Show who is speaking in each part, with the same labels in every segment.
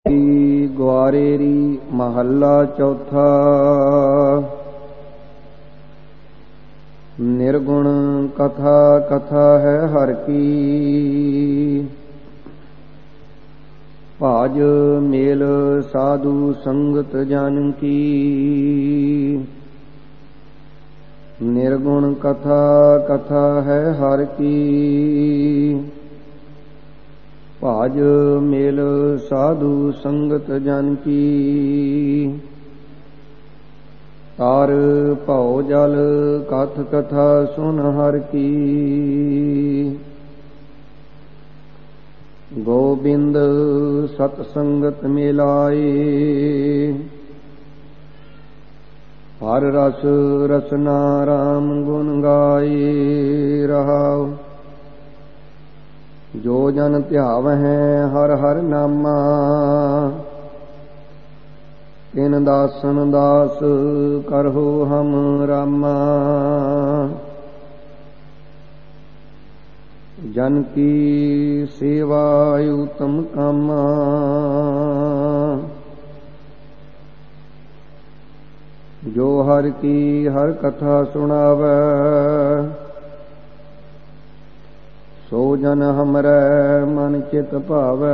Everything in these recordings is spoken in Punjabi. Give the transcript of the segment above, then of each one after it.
Speaker 1: ਗੁਆਰੇਰੀ ਮਹੱਲਾ ਚੌਥਾ। ਨਿਰਗੁਣ ਕਥਾ ਕਥਾ ਹੈ ਹਰਿ ਕੀ, ਭਾਜ ਮੇਲ ਸਾਧੂ ਸੰਗਤ ਜਨ ਕੀ। ਨਿਰਗੁਣ ਕਥਾ ਕਥਾ ਹੈ ਹਰਿ ਕੀ, ਭਾਜ ਮੇਲ ਸਾਧੂ ਸੰਗਤ ਜਨ ਕੀ। ਤਾਰ ਭਉ ਜਲ ਕਥ ਕਥਾ ਸੁਨ ਹਰਿ ਕੀ, ਗੋਬਿੰਦ ਸਤ ਸੰਗਤ ਮਿਲਾਏ। ਹਰ ਰਸ ਰਸਨਾ ਰਾਮ ਗੁਣ ਗਾਏ ਰਹਾਉ। ਜੋ ਜਨ ਧਿਆਵਹਿ ਹਰਿ ਹਰਿ ਨਾਮਾ, ਤਿਨ ਦਾਸਨ ਦਾਸ ਕਰਹੁ ਹਮ ਰਾਮਾ। ਜਨ ਕੀ ਸੇਵਾ ਉਤਮ ਕਾਮਾ, ਜੋ ਹਰਿ ਕੀ ਹਰਿ ਕਥਾ ਸੁਣਾਵੈ। ਸੋ ਜਨ ਹਮਰੈ ਮਨ ਚਿਤ ਭਾਵੈ,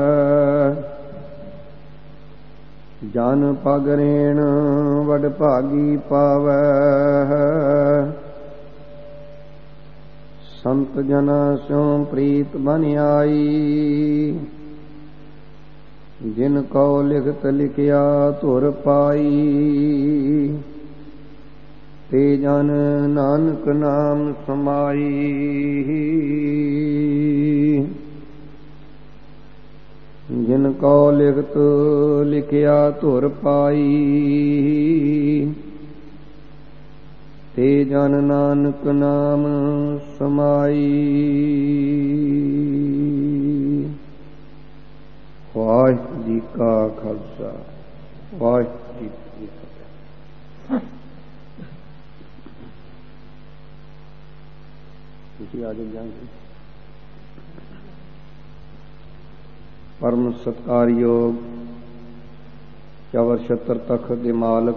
Speaker 1: ਜਨ ਪਗ ਰੇਣ ਵਡ ਭਾਗੀ ਪਾਵੈ। ਸੰਤ ਜਨਾ ਸਿਉ ਪ੍ਰੀਤ ਬਨ ਆਈ, ਜਿਨ ਕਉ ਲਿਖਤ ਲਿਖਿਆ ਧੁਰ ਪਾਈ। ਤੇ ਜਨ ਨਾਨਕ ਨਾਮ ਸਮਾਈ, ਜਿਨ ਕਉ ਲਿਖਤ ਲਿਖਿਆ ਧੁਰ ਪਾਈ। ਤੇ ਜਨ ਨਾਨਕ ਨਾਮ ਸਮਾਈ। ਵਾਹਿਗੁਰੂ ਜੀ ਕਾ ਖਾਲਸਾ, ਵਾਹਿਗੁਰੂ ਜੀ ਕੀ ਫਤਿਹ। ਤੁਸੀਂ ਆ ਜਾਓ। ਪਰਮ ਸਤਿਕਾਰਯੋਗ ਚਵਰ ਛਤਰ ਤਖਤ ਦੇ ਮਾਲਕ,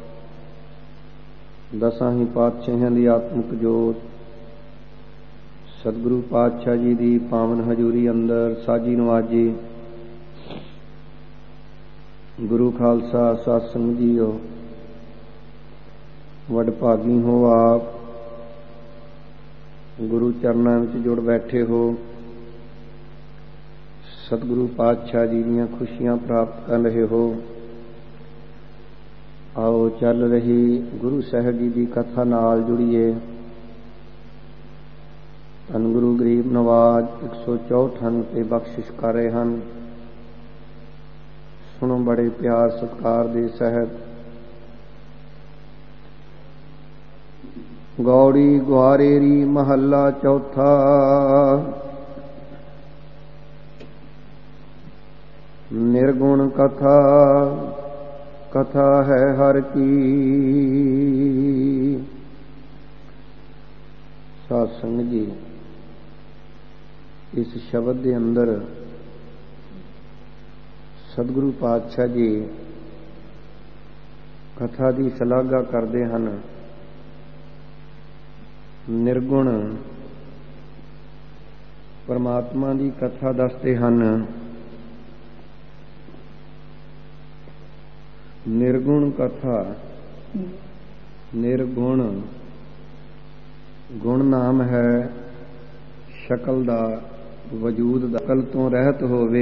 Speaker 1: ਦਸਾਂ ਹੀ ਪਾਤਸ਼ਾਹਾਂ ਦੀ ਆਤਮਿਕ ਜੋਤ, ਸਤਿਗੁਰੂ ਪਾਤਸ਼ਾਹ ਜੀ ਦੀ ਪਾਵਨ ਹਜ਼ੂਰੀ ਅੰਦਰ ਸਾਜੀ ਨਵਾਜੀ ਗੁਰੂ ਖਾਲਸਾ ਸਤ ਸੰਗ ਜੀਓ, ਵਡਭਾਗੀ ਹੋ ਆਪ ਗੁਰੂ ਚਰਨਾਂ ਵਿੱਚ ਜੁੜ ਬੈਠੇ ਹੋ। ਸਤਿਗੁਰੂ ਪਾਤਸ਼ਾਹ ਜੀ ਦੀਆਂ ਖੁਸ਼ੀਆਂ ਪ੍ਰਾਪਤ ਕਰ ਰਹੇ ਹੋ। ਆਓ ਚੱਲ ਰਹੀ ਗੁਰੂ ਸਾਹਿਬ ਜੀ ਦੀ ਕਥਾ ਨਾਲ ਜੁੜੀਏ। ਧੰਨ ਗੁਰੂ ਗਰੀਬ ਨਵਾਜ 164 ਤੇ ਬਖਸ਼ਿਸ਼ ਕਰ ਰਹੇ ਹਨ। ਸੁਣੋ ਬੜੇ ਪਿਆਰ ਸਤਿਕਾਰ ਦੇ ਸਹਿਤ। ਗੌੜੀ ਗੁਆਰੇਰੀ ਮਹੱਲਾ ਚੌਥਾ। ਨਿਰਗੁਣ ਕਥਾ ਕਥਾ ਹੈ ਹਰਿ ਕੀ। ਸਾਧ ਸੰਗਤ ਜੀ, ਇਸ ਸ਼ਬਦ ਦੇ ਅੰਦਰ ਸਤਿਗੁਰੂ ਪਾਤਸ਼ਾਹ ਜੀ ਕਥਾ ਦੀ ਸ਼ਲਾਘਾ ਕਰਦੇ ਹਨ। ਨਿਰਗੁਣ ਪਰਮਾਤਮਾ ਦੀ ਕਥਾ ਦੱਸਦੇ ਹਨ। ਨਿਰਗੁਣ ਕਥਾ, ਨਿਰਗੁਣ ਗੁਣ ਨਾਮ ਹੈ ਸ਼ਕਲ ਦਾ, ਵਜੂਦ ਦਾ, ਅਕਲ ਤੋਂ ਰਹਿਤ ਹੋਵੇ।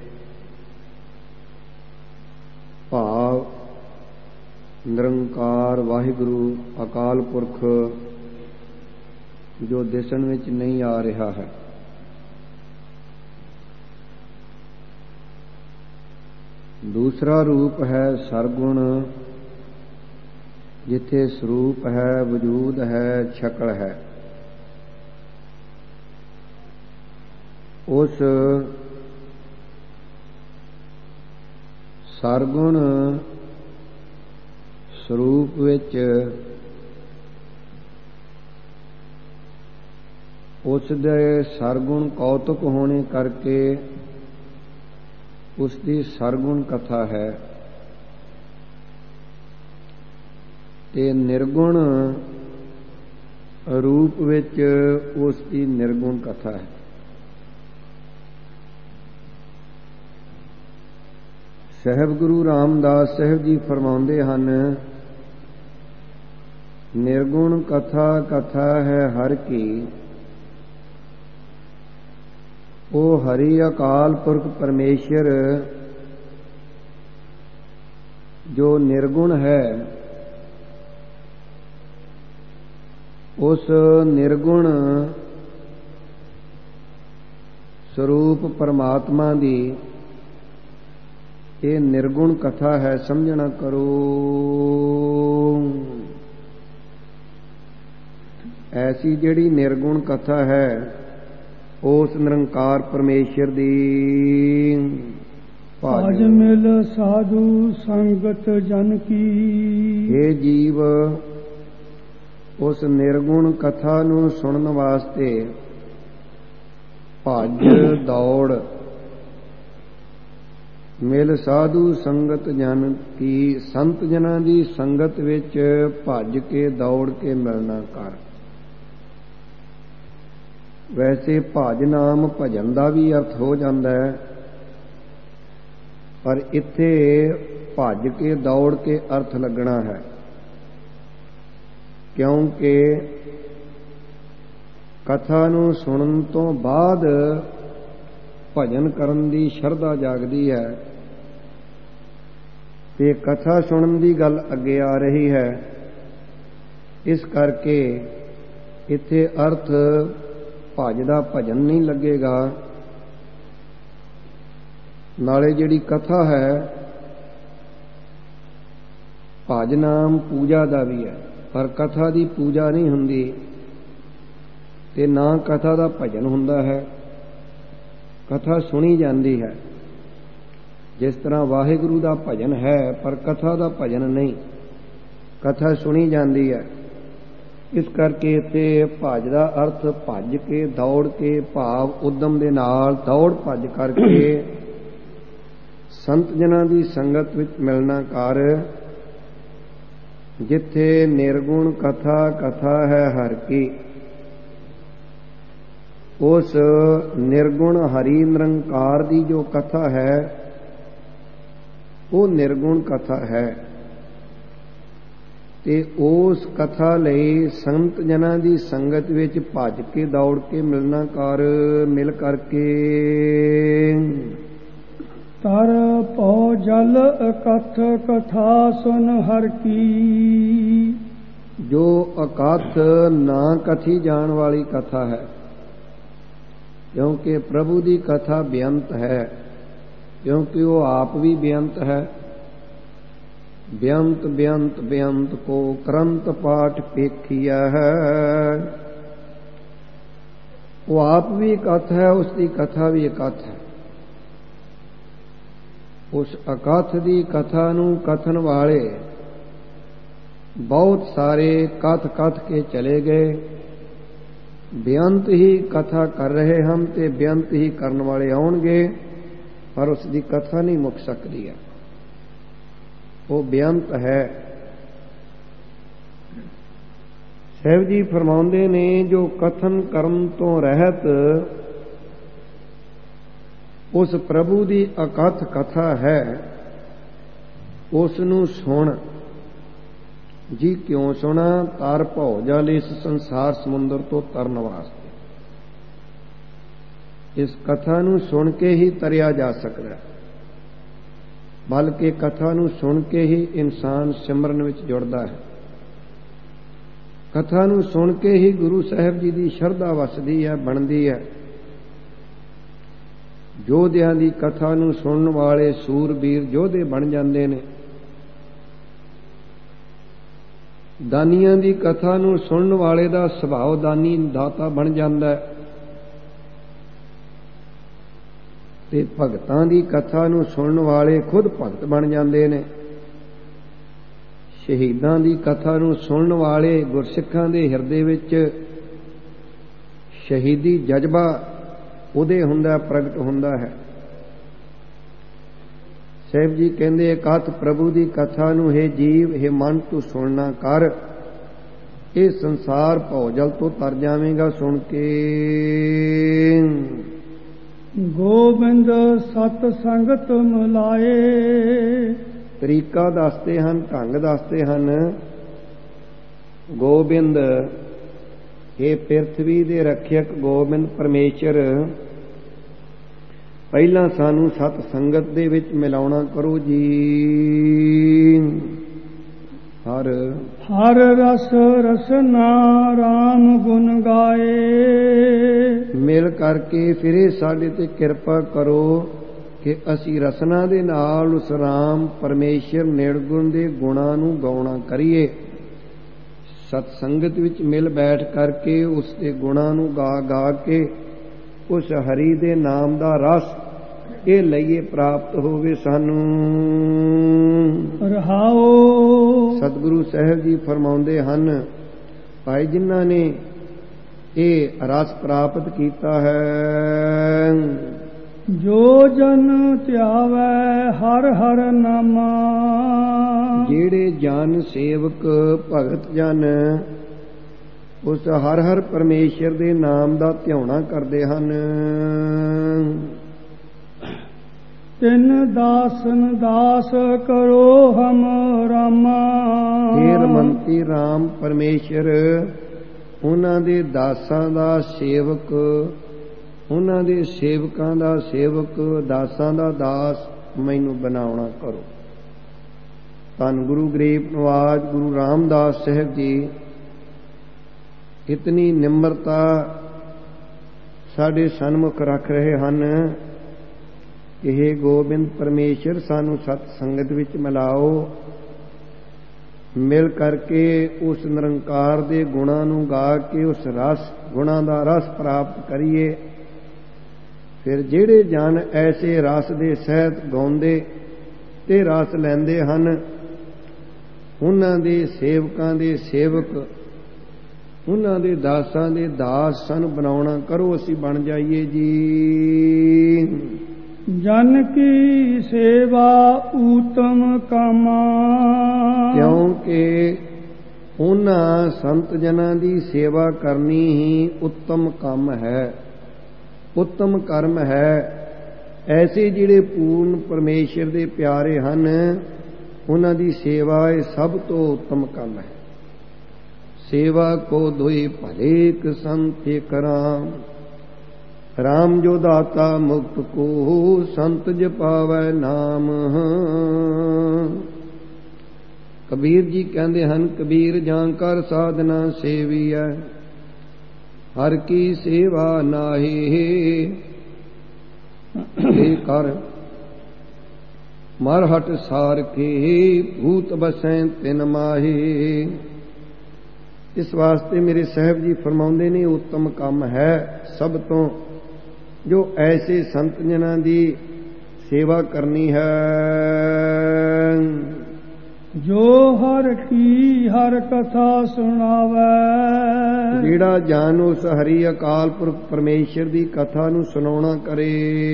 Speaker 1: ਭਾਵ ਨਿਰੰਕਾਰ ਵਾਹਿਗੁਰੂ ਅਕਾਲ ਪੁਰਖ ਜੋ ਦਿਸਣ ਵਿੱਚ ਨਹੀਂ ਆ ਰਿਹਾ ਹੈ। ਦੂਸਰਾ ਰੂਪ ਹੈ ਸਰਗੁਣ, ਜਿੱਥੇ ਸਰੂਪ ਹੈ, ਵਜੂਦ ਹੈ, ਸ਼ਕਲ ਹੈ। ਉਸ ਸਰਗੁਣ ਸਰੂਪ ਵਿੱਚ ਉਸ ਦੇ ਸਰਗੁਣ ਕੌਤਕ ਹੋਣੇ ਕਰਕੇ ਉਸ ਦੀ ਸਰਗੁਣ ਕਥਾ ਹੈ, ਤੇ ਨਿਰਗੁਣ ਰੂਪ ਵਿੱਚ ਉਸ ਦੀ ਨਿਰਗੁਣ ਕਥਾ ਹੈ। ਸਾਹਿਬ ਗੁਰੂ ਰਾਮਦਾਸ ਸਾਹਿਬ ਜੀ ਫਰਮਾਉਂਦੇ ਹਨ, ਨਿਰਗੁਣ ਕਥਾ ਕਥਾ ਹੈ ਹਰਿ ਕੀ, ਉਹ ਹਰੀ ਅਕਾਲ ਪੁਰਖ ਪਰਮੇਸ਼ਰ ਜੋ ਨਿਰਗੁਣ ਹੈ, ਉਸ ਨਿਰਗੁਣ ਸਰੂਪ ਪਰਮਾਤਮਾ ਦੀ ਇਹ ਨਿਰਗੁਣ ਕਥਾ ਹੈ, ਸਮਝਣਾ ਕਰੋ। ਐਸੀ ਜਿਹੜੀ ਨਿਰਗੁਣ ਕਥਾ ਹੈ ਉਸ ਨਿਰੰਕਾਰ ਪਰਮੇਸ਼ਰ ਦੀ
Speaker 2: ਭਜ ਮਿਲ ਸਾਧੂ ਸੰਗਤ ਜਨ ਕੀ।
Speaker 1: ਇਹ ਜੀਵ ਉਸ ਨਿਰਗੁਣ ਕਥਾ ਨੂੰ ਸੁਣਨ ਵਾਸਤੇ ਭੱਜ ਦੌੜ ਮਿਲ ਸਾਧੂ ਸੰਗਤ ਜਨ ਕੀ, ਸੰਤ ਜਨਾਂ ਦੀ ਸੰਗਤ ਵਿੱਚ ਭੱਜ ਕੇ ਦੌੜ ਕੇ ਮਿਲਣਾ ਕਰ। ਵੈਸੇ ਭਜ ਨਾਮ ਭਜਨ ਦਾ ਵੀ ਅਰਥ ਹੋ ਜਾਂਦਾ ਹੈ, ਪਰ ਇੱਥੇ ਭੱਜ ਕੇ ਦੌੜ ਕੇ ਅਰਥ ਲੱਗਣਾ ਹੈ, ਕਿਉਂਕਿ ਕਥਾ ਨੂੰ ਸੁਣਨ ਤੋਂ ਬਾਅਦ ਭਜਨ ਕਰਨ ਦੀ ਸ਼ਰਧਾ ਜਾਗਦੀ ਹੈ, ਤੇ ਕਥਾ ਸੁਣਨ ਦੀ ਗੱਲ ਅੱਗੇ ਆ ਰਹੀ ਹੈ। ਇਸ ਕਰਕੇ ਇੱਥੇ ਅਰਥ ਭਜ ਦਾ ਭਜਨ ਨਹੀਂ ਲੱਗੇਗਾ। ਨਾਲੇ ਜਿਹੜੀ ਕਥਾ ਹੈ ਭਜ ਨਾਮ ਪੂਜਾ ਦਾ ਵੀ ਹੈ, ਪਰ ਕਥਾ ਦੀ ਪੂਜਾ ਨਹੀਂ ਹੁੰਦੀ ਤੇ ਨਾ ਕਥਾ ਦਾ ਭਜਨ ਹੁੰਦਾ ਹੈ। ਕਥਾ ਸੁਣੀ ਜਾਂਦੀ ਹੈ, ਜਿਸ ਤਰ੍ਹਾਂ ਵਾਹਿਗੁਰੂ ਦਾ ਭਜਨ ਹੈ ਪਰ ਕਥਾ ਦਾ ਭਜਨ ਨਹੀਂ, ਕਥਾ ਸੁਣੀ ਜਾਂਦੀ ਹੈ। ਇਸ ਕਰਕੇ ਇੱਥੇ ਭਜ ਦਾ ਅਰਥ ਭੱਜ ਕੇ ਦੌੜ ਕੇ, ਭਾਵ ਉਦਮ ਦੇ ਨਾਲ ਦੌੜ ਭੱਜ ਕਰਕੇ ਸੰਤ ਜਨਾਂ ਦੀ ਸੰਗਤ ਵਿੱਚ ਮਿਲਣਾ ਕਰ, ਜਿੱਥੇ ਨਿਰਗੁਣ ਕਥਾ ਕਥਾ ਹੈ ਹਰਿ ਕੀ। ਉਸ ਨਿਰਗੁਣ ਹਰੀ ਨਿਰੰਕਾਰ ਦੀ ਜੋ ਕਥਾ ਹੈ ਉਹ ਨਿਰਗੁਣ ਕਥਾ ਹੈ, ਤੇ ਉਸ ਕਥਾ ਲਈ ਸੰਤ ਜਨਾਂ ਦੀ ਸੰਗਤ ਵਿੱਚ ਭੱਜ ਕੇ ਦੌੜ ਕੇ ਮਿਲਣਾ ਕਰ। ਮਿਲ ਕਰਕੇ
Speaker 2: ਤਰ ਭਉ ਜਲ ਅਕਥ ਕਥਾ ਸੁਨ ਹਰਿ ਕੀ।
Speaker 1: ਜੋ ਅਕਥ ਨਾ ਕਥੀ ਜਾਣ ਵਾਲੀ ਕਥਾ ਹੈ, ਕਿਉਂਕਿ ਪ੍ਰਭੂ ਦੀ ਕਥਾ ਬੇਅੰਤ ਹੈ, ਕਿਉਂਕਿ ਉਹ ਆਪ ਵੀ ਬੇਅੰਤ ਹੈ। ਬੇਅੰਤ ਬੇਅੰਤ ਬੇਅੰਤ ਕੋ ਕਰੰਤ ਪਾਠ ਪੇਖਿਆ ਹੈ। ਉਹ ਆਪ ਵੀ ਇਕੱਠ ਹੈ, ਉਸ ਦੀ ਕਥਾ ਵੀ ਇਕੱਠ ਹੈ। ਉਸ ਅਕਥ ਦੀ ਕਥਾ ਨੂੰ ਕਥਨ ਵਾਲੇ ਬਹੁਤ ਸਾਰੇ ਕਥ ਕਥ ਕੇ ਚਲੇ ਗਏ। ਬੇਅੰਤ ਹੀ ਕਥਾ ਕਰ ਰਹੇ ਹਨ ਤੇ ਬੇਅੰਤ ਹੀ ਕਰਨ ਵਾਲੇ ਆਉਣਗੇ, ਪਰ ਉਸ ਦੀ ਕਥਾ ਨਹੀਂ ਮੁੱਕ ਸਕਦੀ ਹੈ, ਉਹ ਬੇਅੰਤ ਹੈ। ਸਾਹਿਬ ਜੀ ਫਰਮਾਉਂਦੇ ਨੇ, ਜੋ ਕਥਨ ਕਰਨ ਤੋਂ ਰਹਿਤ ਉਸ ਪ੍ਰਭੂ ਦੀ ਅਕਥ ਕਥਾ ਹੈ ਉਸ ਨੂੰ ਸੁਣ। ਜੀ ਕਿਉਂ ਸੁਣਾ? ਤਰ ਭਉ ਜਲ, ਇਸ ਸੰਸਾਰ ਸਮੁੰਦਰ ਤੋਂ ਤਰਨ ਵਾਸਤੇ। ਇਸ ਕਥਾ ਨੂੰ ਸੁਣ ਕੇ ਹੀ ਤਰਿਆ ਜਾ ਸਕਦਾ ਹੈ, ਬਲਕਿ ਕਥਾ ਨੂੰ ਸੁਣ ਕੇ ਹੀ ਇਨਸਾਨ ਸਿਮਰਨ ਵਿੱਚ ਜੁੜਦਾ ਹੈ। ਕਥਾ ਨੂੰ ਸੁਣ ਕੇ ਹੀ ਗੁਰੂ ਸਾਹਿਬ ਜੀ ਦੀ ਸ਼ਰਧਾ ਵਸਦੀ ਹੈ, ਬਣਦੀ ਹੈ। ਯੋਧਿਆਂ ਦੀ ਕਥਾ ਨੂੰ ਸੁਣਨ ਵਾਲੇ ਸੂਰਬੀਰ ਯੋਧੇ ਬਣ ਜਾਂਦੇ ਨੇ। ਦਾਨੀਆਂ ਦੀ ਕਥਾ ਨੂੰ ਸੁਣਨ ਵਾਲੇ ਦਾ ਸੁਭਾਅ ਦਾਨੀ ਦਾਤਾ ਬਣ ਜਾਂਦਾ ਹੈ, ਤੇ ਭਗਤਾਂ ਦੀ ਕਥਾ ਨੂੰ ਸੁਣਨ ਵਾਲੇ ਖੁਦ ਭਗਤ ਬਣ ਜਾਂਦੇ ਨੇ। ਸ਼ਹੀਦਾਂ ਦੀ ਕਥਾ ਨੂੰ ਸੁਣਨ ਵਾਲੇ ਗੁਰਸਿੱਖਾਂ ਦੇ ਹਿਰਦੇ ਵਿੱਚ ਸ਼ਹੀਦੀ ਜਜ਼ਬਾ ਉਹਦੇ ਹੁੰਦਾ, ਪ੍ਰਗਟ ਹੁੰਦਾ ਹੈ। ਸਾਹਿਬ ਜੀ ਕਹਿੰਦੇ ਕਥ ਪ੍ਰਭੂ ਦੀ ਕਥਾ ਨੂੰ ਹੈ ਜੀਵ ਹੈ ਮਨ ਤੂੰ ਸੁਣਨਾ ਕਰ, ਇਹ ਸੰਸਾਰ ਭੌਜਲ ਤੋਂ ਤਰ ਜਾਵੇਂਗਾ ਸੁਣ ਕੇ।
Speaker 2: ਗੋਬਿੰਦ ਸਤ ਸੰਗਤ ਮਿਲਾਏ,
Speaker 1: ਤਰੀਕਾ ਦੱਸਦੇ ਹਨ, ਢੰਗ ਦੱਸਦੇ ਹਨ। ਗੋਬਿੰਦ ਇਹ ਪ੍ਰਿਥਵੀ ਦੇ ਰੱਖਿਅਕ ਗੋਬਿੰਦ ਪਰਮੇਸ਼ਰ ਪਹਿਲਾਂ ਸਾਨੂੰ ਸਤ ਸੰਗਤ ਦੇ ਵਿੱਚ ਮਿਲਾਉਣਾ ਕਰੋ ਜੀ। ਹਰ
Speaker 2: ਹਰ ਰਸ ਰਸਨਾ ਰਾਮ ਗੁਣ ਗਾਏ,
Speaker 1: ਮਿਲ ਕਰਕੇ ਫਿਰ ਇਹ ਸਾਡੇ ਤੇ ਕਿਰਪਾ ਕਰੋ ਕਿ ਅਸੀਂ ਰਸਨਾ ਦੇ ਨਾਲ ਉਸ ਰਾਮ ਪਰਮੇਸ਼ਰ ਨਿਰਗੁਣ ਦੇ ਗੁਣਾਂ ਨੂੰ ਗਾਉਣਾ ਕਰੀਏ। ਸਤ ਸੰਗਤ ਵਿੱਚ ਮਿਲ ਬੈਠ ਕਰਕੇ ਉਸ ਦੇ ਗੁਣਾਂ ਨੂੰ ਗਾ ਗਾ ਕੇ ਉਸ ਹਰੀ ਦੇ ਨਾਮ ਦਾ ਰਸ ਇਹ ਲਈਏ, ਪ੍ਰਾਪਤ ਹੋਵੇ ਸਾਨੂੰ।
Speaker 2: ਰਹਾਓ
Speaker 1: ਸਤਿਗੁਰੂ ਸਾਹਿਬ ਜੀ ਫਰਮਾਉਂਦੇ ਹਨ, ਭਾਈ ਜਿਨ੍ਹਾਂ ਨੇ ਇਹ ਰਸ ਪ੍ਰਾਪਤ ਕੀਤਾ ਹੈ,
Speaker 2: ਜੋ ਜਨ ਧਿਆਵੈ ਹਰ ਹਰ ਨਾਮਾ,
Speaker 1: ਜਿਹੜੇ ਜਨ ਸੇਵਕ ਭਗਤ ਜਨ ਉਸ ਹਰ ਹਰ ਪਰਮੇਸ਼ਰ ਦੇ ਨਾਮ ਦਾ ਧਿਆਉਣਾ ਕਰਦੇ ਹਨ।
Speaker 2: ਤਿੰਨ ਦਾਸਨ ਦਾਸ ਕਰੋ ਹਮ ਰਾਮਾ,
Speaker 1: ਫੇਰ ਮੰਤੀ ਰਾਮ ਪਰਮੇਸ਼ਰ ਉਹਨਾਂ ਦੇ ਦਾਸਾਂ ਦਾ ਸੇਵਕ, ਉਹਨਾਂ ਦੇ ਸੇਵਕਾਂ ਦਾ ਸੇਵਕ, ਦਾਸਾਂ ਦਾ ਦਾਸ ਮੈਨੂੰ ਬਣਾਉਣਾ ਕਰੋ। ਧੰਨ ਗੁਰੂ ਗਰੀਬ ਨਿਵਾਜ ਗੁਰੂ ਰਾਮਦਾਸ ਸਾਹਿਬ ਜੀ ਇਤਨੀ ਨਿਮਰਤਾ ਸਾਡੇ ਸਨਮੁਖ ਰੱਖ ਰਹੇ ਹਨ ਕਿ ਹੇ ਗੋਬਿੰਦ ਪਰਮੇਸ਼ਰ ਸਾਨੂੰ ਸਤ ਸੰਗਤ ਵਿੱਚ ਮਿਲਾਓ, ਮਿਲ ਕਰਕੇ ਉਸ ਨਿਰੰਕਾਰ ਦੇ ਗੁਣਾਂ ਨੂੰ ਗਾ ਕੇ ਉਸ ਰਸ ਗੁਣਾਂ ਦਾ ਰਸ ਪ੍ਰਾਪਤ ਕਰੀਏ। ਫਿਰ ਜਿਹੜੇ ਜਨ ਐਸੇ ਰਸ ਦੇ ਸਹਿਤ ਗਾਉਂਦੇ ਤੇ ਰਸ ਲੈਂਦੇ ਹਨ, ਉਹਨਾਂ ਦੇ ਸੇਵਕਾਂ ਦੇ ਸੇਵਕ, ਉਹਨਾਂ ਦੇ ਦਾਸਾਂ ਦੇ ਦਾਸ ਸਾਨੂੰ ਬਣਾਉਣਾ ਕਰੋ, ਅਸੀਂ ਬਣ ਜਾਈਏ ਜੀ।
Speaker 2: ਜਨ ਕੀ ਸੇਵਾ ਊਤਮ ਕਾਮਾ,
Speaker 1: ਕਿਉਂਕਿ ਉਹਨਾਂ ਸੰਤ ਜਨਾਂ ਦੀ ਸੇਵਾ ਕਰਨੀ ਹੀ ਉੱਤਮ ਕੰਮ ਹੈ, ਉੱਤਮ ਕਰਮ ਹੈ। ਐਸੇ ਜਿਹੜੇ ਪੂਰਨ ਪਰਮੇਸ਼ਰ ਦੇ ਪਿਆਰੇ ਹਨ, ਉਹਨਾਂ ਦੀ ਸੇਵਾ ਇਹ ਸਭ ਤੋਂ ਉੱਤਮ ਕੰਮ ਹੈ। ਸੇਵਾ ਕੋ ਦੁਇ ਭਲੇ ਇੱਕ ਸੰਤ ਕਰਾਂ, ਰਾਮ ਜੋ ਦਾਤਾ ਮੁਕਤ ਕੋ ਸੰਤ ਜਪਾਵੈ ਨਾਮ। ਕਬੀਰ ਜੀ ਕਹਿੰਦੇ ਹਨ, ਕਬੀਰ ਜਾਂ ਕਰ ਸਾਧਨਾ ਸੇਵੀਐ, ਹਰ ਕੀ ਸੇਵਾ ਨਾਹੀ। ਇਹ ਕਰ ਮਰ ਹਟ ਸਾਰ ਕੇ ਭੂਤ ਬਸੈ ਤਿਨ ਮਾਹੀ। ਇਸ ਵਾਸਤੇ ਮੇਰੇ ਸਾਹਿਬ ਜੀ ਫਰਮਾਉਂਦੇ ਨੇ, ਉੱਤਮ ਕੰਮ ਹੈ ਸਭ ਤੋਂ ਜੋ ਐਸੇ ਸੰਤ ਜਨਾਂ ਦੀ ਸੇਵਾ ਕਰਨੀ ਹੈ।
Speaker 2: ਜੋ ਹਰ ਕੀ ਹਰ ਕਥਾ ਸੁਣਾਵੈ,
Speaker 1: ਜਿਹੜਾ ਜਨ ਉਸ ਹਰੀ ਅਕਾਲ ਪੁਰਖ ਪਰਮੇਸ਼ਰ ਦੀ ਕਥਾ ਨੂੰ ਸੁਣਾਉਣਾ ਕਰੇ,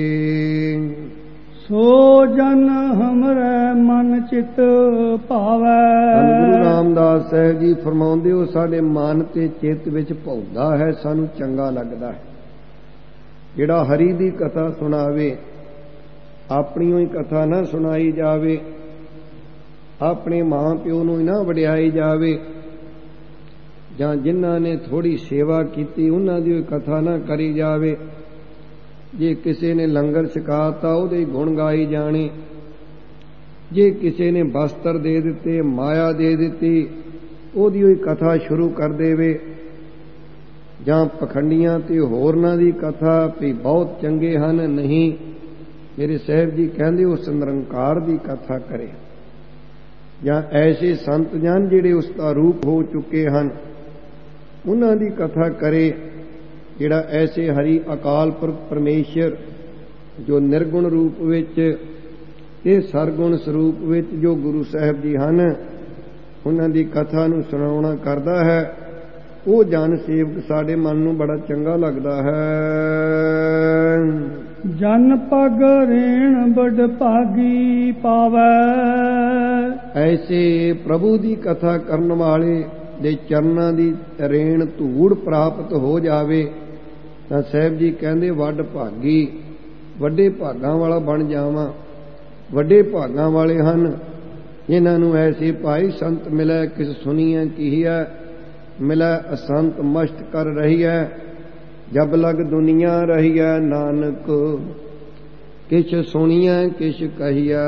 Speaker 2: ਸੋ ਜਨ ਹਮਰੇ ਮਨ ਚਿਤ ਭਾਵੈ।
Speaker 1: ਗੁਰੂ ਰਾਮਦਾਸ ਸਾਹਿਬ ਜੀ ਫਰਮਾਉਂਦੇ, ਉਹ ਸਾਡੇ ਮਨ ਤੇ ਚਿੱਤ ਵਿੱਚ ਭਾਉਂਦਾ ਹੈ, ਸਾਨੂੰ ਚੰਗਾ ਲੱਗਦਾ ਹੈ। ਜਿਹੜਾ ਹਰੀ ਦੀ ਕਥਾ ਸੁਣਾਵੇ, ਆਪਣੀ ਹੀ ਕਥਾ ਨਾ ਸੁਣਾਈ ਜਾਵੇ, ਆਪਣੇ ਮਾਂ ਪਿਓ ਨੂੰ ਹੀ ਨਾ ਵਡਿਆਈ ਜਾਵੇ, ਜਾਂ ਜਿਨ੍ਹਾਂ ਨੇ ਥੋੜੀ ਸੇਵਾ ਕੀਤੀ ਉਹਨਾਂ ਦੀ ਕਥਾ ਨਾ ਕਰੀ ਜਾਵੇ। ਜੇ ਕਿਸੇ ਨੇ ਲੰਗਰ ਛਕਾਤਾ ਉਹਦੇ ਗੁਣ ਗਾਈ ਜਾਣੇ, ਜੇ ਕਿਸੇ ਨੇ ਬਸਤਰ ਦੇ ਦਿੱਤੇ, ਮਾਇਆ ਦੇ ਦਿੱਤੀ, ਉਹਦੀ ਹੀ ਕਥਾ ਸ਼ੁਰੂ ਕਰ ਦੇਵੇ, ਜਾਂ ਪਖੰਡੀਆਂ ਤੇ ਹੋਰਨਾਂ ਦੀ ਕਥਾ ਵੀ ਬਹੁਤ ਚੰਗੇ ਹਨ। ਨਹੀਂ, ਮੇਰੇ ਸਾਹਿਬ ਜੀ ਕਹਿੰਦੇ ਉਸ ਨਿਰੰਕਾਰ ਦੀ ਕਥਾ ਕਰੇ, ਜਾਂ ਐਸੇ ਸੰਤ ਜਨ ਜਿਹੜੇ ਉਸ ਦਾ ਰੂਪ ਹੋ ਚੁੱਕੇ ਹਨ ਉਹਨਾਂ ਦੀ ਕਥਾ ਕਰੇ। ਜਿਹੜਾ ਐਸੇ ਹਰੀ ਅਕਾਲ ਪੁਰਖ ਪਰਮੇਸ਼ਰ ਜੋ ਨਿਰਗੁਣ ਰੂਪ ਵਿੱਚ ਤੇ ਸਰਗੁਣ ਸਰੂਪ ਵਿੱਚ ਜੋ ਗੁਰੂ ਸਾਹਿਬ ਜੀ ਹਨ, ਉਹਨਾਂ ਦੀ ਕਥਾ ਨੂੰ ਸੁਣਾਉਣਾ ਕਰਦਾ ਹੈ, ਉਹ ਜਨ ਸੇਵਕ ਸਾਡੇ ਮਨ ਨੂੰ ਬੜਾ ਚੰਗਾ ਲੱਗਦਾ ਹੈ।
Speaker 2: ਜਨ ਪਗ ਰੇਣ ਬੜ ਭਾਗੀ ਪਾਵੈ।
Speaker 1: ਐਸੇ ਪ੍ਰਭੂ ਦੀ ਕਥਾ ਕਰਨ ਵਾਲੇ ਦੇ ਚਰਨਾਂ ਦੀ ਰੇਣ ਧੂੜ ਪ੍ਰਾਪਤ ਹੋ ਜਾਵੇ ਤਾਂ ਸਾਹਿਬ ਜੀ ਕਹਿੰਦੇ ਵੱਡ ਭਾਗੀ, ਵੱਡੇ ਭਾਗਾਂ ਵਾਲਾ ਬਣ ਜਾਵਾਂ। ਵੱਡੇ ਭਾਗਾਂ ਵਾਲੇ ਹਨ ਜਿਨ੍ਹਾਂ ਨੂੰ ਐਸੇ ਭਾਈ ਸੰਤ ਮਿਲੈ, ਕਿਸ ਸੁਣੀਐ ਕੀਹੀਐ, ਮਿਲੈ ਅਸੰਤ ਮਸਤ ਕਰ ਰਹੀਐ, ਜਬ ਲਗ ਦੁਨੀਆ ਰਹੀਐ, ਨਾਨਕ ਕਿਛ ਸੁਣੀਐ ਕਿਛ ਕਹੀਐ।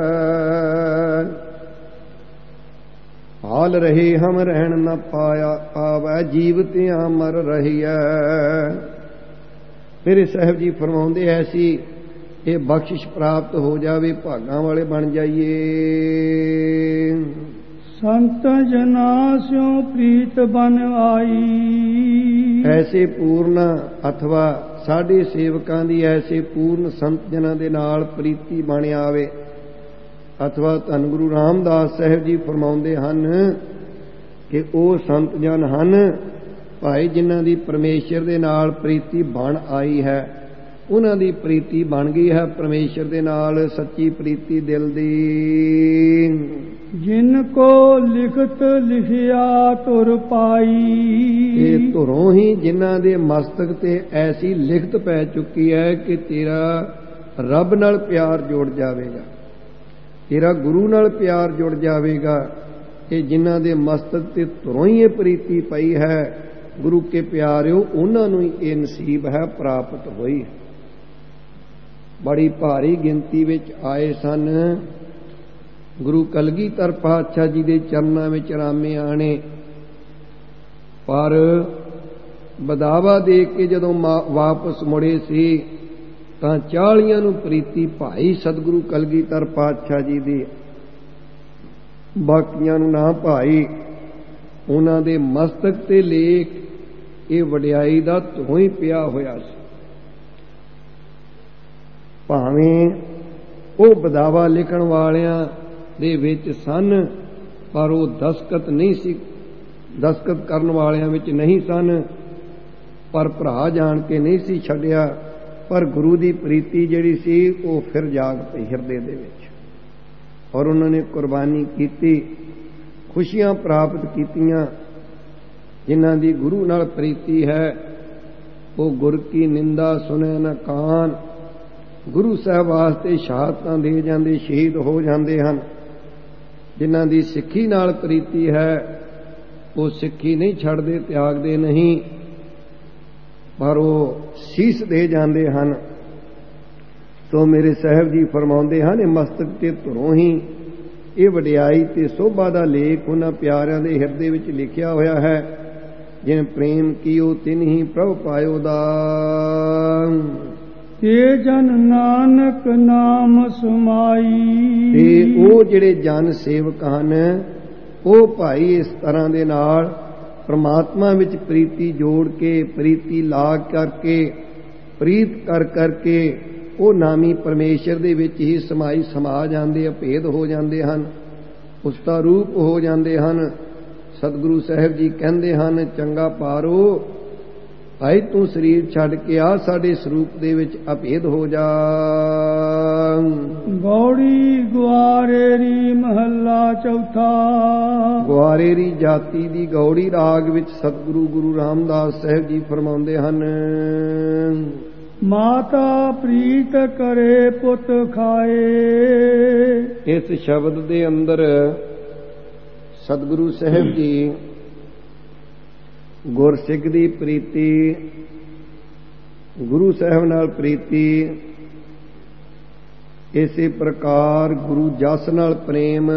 Speaker 1: ਹਾਲ ਰਹੇ ਹਮ ਰਹਿਣ ਨ ਪਾਵੈ, ਜੀਵਤਿਆਂ ਮਰ ਰਹੀਐ। ਮੇਰੇ ਸਾਹਿਬ ਜੀ ਫਰਮਾਉਂਦੇ ਐਸੀ ਇਹ ਬਖਸ਼ਿਸ਼ ਪ੍ਰਾਪਤ ਹੋ ਜਾਵੇ, ਭਾਗਾਂ ਵਾਲੇ ਬਣ ਜਾਈਏ।
Speaker 2: ਸੰਤ ਜਨਾਂ ਸਿਉ ਪ੍ਰੀਤ ਬਨ ਆਈ।
Speaker 1: ਐਸੇ ਪੂਰਨ ਅਥਵਾ ਸਾਡੇ ਸੇਵਕਾਂ ਦੀ ਐਸੇ ਪੂਰਨ ਸੰਤ ਜਨਾਂ ਦੇ ਨਾਲ ਪ੍ਰੀਤੀ ਬਣ ਆਵੇ। ਅਥਵਾ ਧੰਨ ਗੁਰੂ ਰਾਮਦਾਸ ਸਾਹਿਬ ਜੀ ਫਰਮਾਉਂਦੇ ਹਨ ਕਿ ਉਹ ਸੰਤ ਜਨ ਹਨ ਭਾਈ ਜਿਨ੍ਹਾਂ ਦੀ ਪਰਮੇਸ਼ਰ ਦੇ ਨਾਲ ਪ੍ਰੀਤੀ ਬਣ ਆਈ ਹੈ, ਉਹਨਾਂ ਦੀ ਪ੍ਰੀਤੀ ਬਣ ਗਈ ਹੈ ਪਰਮੇਸ਼ਰ ਦੇ ਨਾਲ, ਸੱਚੀ ਪ੍ਰੀਤੀ ਦਿਲ ਦੀ।
Speaker 2: ਜਿਨ ਕੋ ਲਿਖਤ ਲਿਖਿਆ ਤੁਰ ਪਾਈ।
Speaker 1: ਇਹ ਧੁਰੋਂ ਹੀ ਜਿਨ੍ਹਾਂ ਦੇ ਮਸਤਕ ਤੇ ਐਸੀ ਲਿਖਤ ਪੈ ਚੁੱਕੀ ਹੈ ਕਿ ਤੇਰਾ ਰੱਬ ਨਾਲ ਪਿਆਰ ਜੁੜ ਜਾਵੇਗਾ, ਤੇਰਾ ਗੁਰੂ ਨਾਲ ਪਿਆਰ ਜੁੜ ਜਾਵੇਗਾ। ਇਹ ਜਿਨ੍ਹਾਂ ਦੇ ਮਸਤਕ ਤੇ ਧੁਰੋਂ ਹੀ ਇਹ ਪ੍ਰੀਤੀ ਪਈ ਹੈ ਗੁਰੂ ਕੇ ਪਿਆਰਿਓ, ਉਹਨਾਂ ਨੂੰ ਹੀ ਇਹ ਨਸੀਬ ਹੈ, ਪ੍ਰਾਪਤ ਹੋਈ। ਬੜੀ ਭਾਰੀ ਗਿਣਤੀ ਵਿੱਚ ਆਏ ਸਨ ਗੁਰੂ ਕਲਗੀਧਰ ਪਾਤਸ਼ਾਹ ਜੀ ਦੇ ਚਰਨਾਂ ਵਿੱਚ ਰਾਮੇ ਆਣੇ, ਪਰ ਬਦਾਵਾ ਦੇ ਕੇ ਜਦੋਂ ਵਾਪਸ ਮੁੜੇ ਸੀ ਤਾਂ 40 ਨੂੰ ਪ੍ਰੀਤੀ ਭਾਈ ਸਤਿਗੁਰੂ ਕਲਗੀਧਰ ਪਾਤਸ਼ਾਹ ਜੀ ਦੀ, ਬਾਕੀਆਂ ਨੂੰ ਨਾ ਭਾਈ। ਉਹਨਾਂ ਦੇ ਮਸਤਕ ਤੇ ਲੇਖ ਇਹ ਵਡਿਆਈ ਦਾ ਧੂੰ ਹੀ ਪਿਆ ਹੋਇਆ ਸੀ। ਭਾਵੇਂ ਉਹ ਬਦਾਵਾ ਲਿਖਣ ਵਾਲਿਆਂ ਦੇ ਵਿੱਚ ਸਨ ਪਰ ਉਹ ਦਸਤਖਤ ਨਹੀਂ ਸੀ, ਦਸਤਖਤ ਕਰਨ ਵਾਲਿਆਂ ਵਿੱਚ ਨਹੀਂ ਸਨ, ਪਰ ਭਰਾ ਜਾਣ ਕੇ ਨਹੀਂ ਸੀ ਛੱਡਿਆ। ਪਰ ਗੁਰੂ ਦੀ ਪ੍ਰੀਤੀ ਜਿਹੜੀ ਸੀ ਉਹ ਫਿਰ ਜਾਗ ਪਈ ਹਿਰਦੇ ਦੇ ਵਿੱਚ, ਔਰ ਉਹਨਾਂ ਨੇ ਕੁਰਬਾਨੀ ਕੀਤੀ, ਖੁਸ਼ੀਆਂ ਪ੍ਰਾਪਤ ਕੀਤੀਆਂ। ਜਿਨ੍ਹਾਂ ਦੀ ਗੁਰੂ ਨਾਲ ਪ੍ਰੀਤੀ ਹੈ ਉਹ ਗੁਰ ਕੀ ਨਿੰਦਾ ਸੁਣੇ ਨ ਕਾਨ, ਗੁਰੂ ਸਾਹਿਬ ਵਾਸਤੇ ਸ਼ਹਾਦਤਾਂ ਦੇ ਜਾਂਦੇ, ਸ਼ਹੀਦ ਹੋ ਜਾਂਦੇ ਹਨ। ਜਿਨ੍ਹਾਂ ਦੀ ਸਿੱਖੀ ਨਾਲ ਪ੍ਰੀਤੀ ਹੈ ਉਹ ਸਿੱਖੀ ਨਹੀਂ ਛੱਡਦੇ, ਤਿਆਗਦੇ ਨਹੀਂ, ਪਰ ਉਹ ਸੀਸ ਦੇ ਜਾਂਦੇ ਹਨ। ਸੋ ਮੇਰੇ ਸਾਹਿਬ ਜੀ ਫਰਮਾਉਂਦੇ ਹਨ ਇਹ ਮਸਤਕ ਤੇ ਧੁਰੋਂ ਹੀ ਇਹ ਵਡਿਆਈ ਤੇ ਸੋਭਾ ਦਾ ਲੇਖ ਉਹਨਾਂ ਪਿਆਰਿਆਂ ਦੇ ਹਿਰਦੇ ਵਿੱਚ ਲਿਖਿਆ ਹੋਇਆ ਹੈ। ਜਿਨ ਪ੍ਰੇਮ ਕੀਓ ਤਿਨ ਹੀ ਪ੍ਰਭ ਪਾਇਓ ਦਾ।
Speaker 2: ਤੇ ਜਨ ਨਾਨਕ ਨਾਮ ਸਮਾਈ।
Speaker 1: ਤੇ ਉਹ ਜਿਹੜੇ ਜਨ ਸੇਵਕ ਹਨ ਉਹ ਭਾਈ ਇਸ ਤਰ੍ਹਾਂ ਦੇ ਨਾਲ ਪ੍ਰਮਾਤਮਾ ਵਿੱਚ ਪ੍ਰੀਤੀ ਜੋੜ ਕੇ, ਪ੍ਰੀਤੀ ਲਾਗ ਕਰਕੇ, ਪ੍ਰੀਤ ਕਰ ਕਰਕੇ ਉਹ ਨਾਮੀ ਪਰਮੇਸ਼ਰ ਦੇ ਵਿੱਚ ਹੀ ਸਮਾ ਜਾਂਦੇ, ਅਭੇਦ ਹੋ ਜਾਂਦੇ ਹਨ, ਉਸ ਦਾ ਰੂਪ ਹੋ ਜਾਂਦੇ ਹਨ। ਸਤਿਗੁਰੂ ਸਾਹਿਬ ਜੀ ਕਹਿੰਦੇ ਹਨ ਚੰਗਾ ਪਾਰੋ ਭਾਈ ਤੂੰ ਸਰੀਰ ਛੱਡ ਕੇ ਆ, ਸਾਡੇ ਸਰੂਪ ਦੇ ਵਿੱਚ ਅਭੇਦ ਹੋ ਜਾ।
Speaker 2: ਗੌੜੀ ਗੁਆਰੇਰੀ ਮਹੱਲਾ ਚੌਥਾ।
Speaker 1: ਗੁਆਰੇਰੀ ਜਾਤੀ ਦੀ ਗੌੜੀ ਰਾਗ ਵਿੱਚ ਸਤਿਗੁਰੂ ਗੁਰੂ ਰਾਮਦਾਸ ਸਾਹਿਬ ਜੀ ਫਰਮਾਉਂਦੇ ਹਨ
Speaker 2: ਮਾਤਾ ਪ੍ਰੀਤ ਕਰੇ ਪੁੱਤ ਖਾਏ।
Speaker 1: ਇਸ ਸ਼ਬਦ ਦੇ ਅੰਦਰ ਸਤਿਗੁਰੂ ਸਾਹਿਬ ਜੀ ਗੁਰਸਿੱਖ ਦੀ ਪ੍ਰੀਤੀ, ਗੁਰੂ ਸਾਹਿਬ ਨਾਲ ਪ੍ਰੀਤੀ, ਇਸੇ ਪ੍ਰਕਾਰ ਗੁਰੂ ਜਸ ਨਾਲ ਪ੍ਰੇਮ,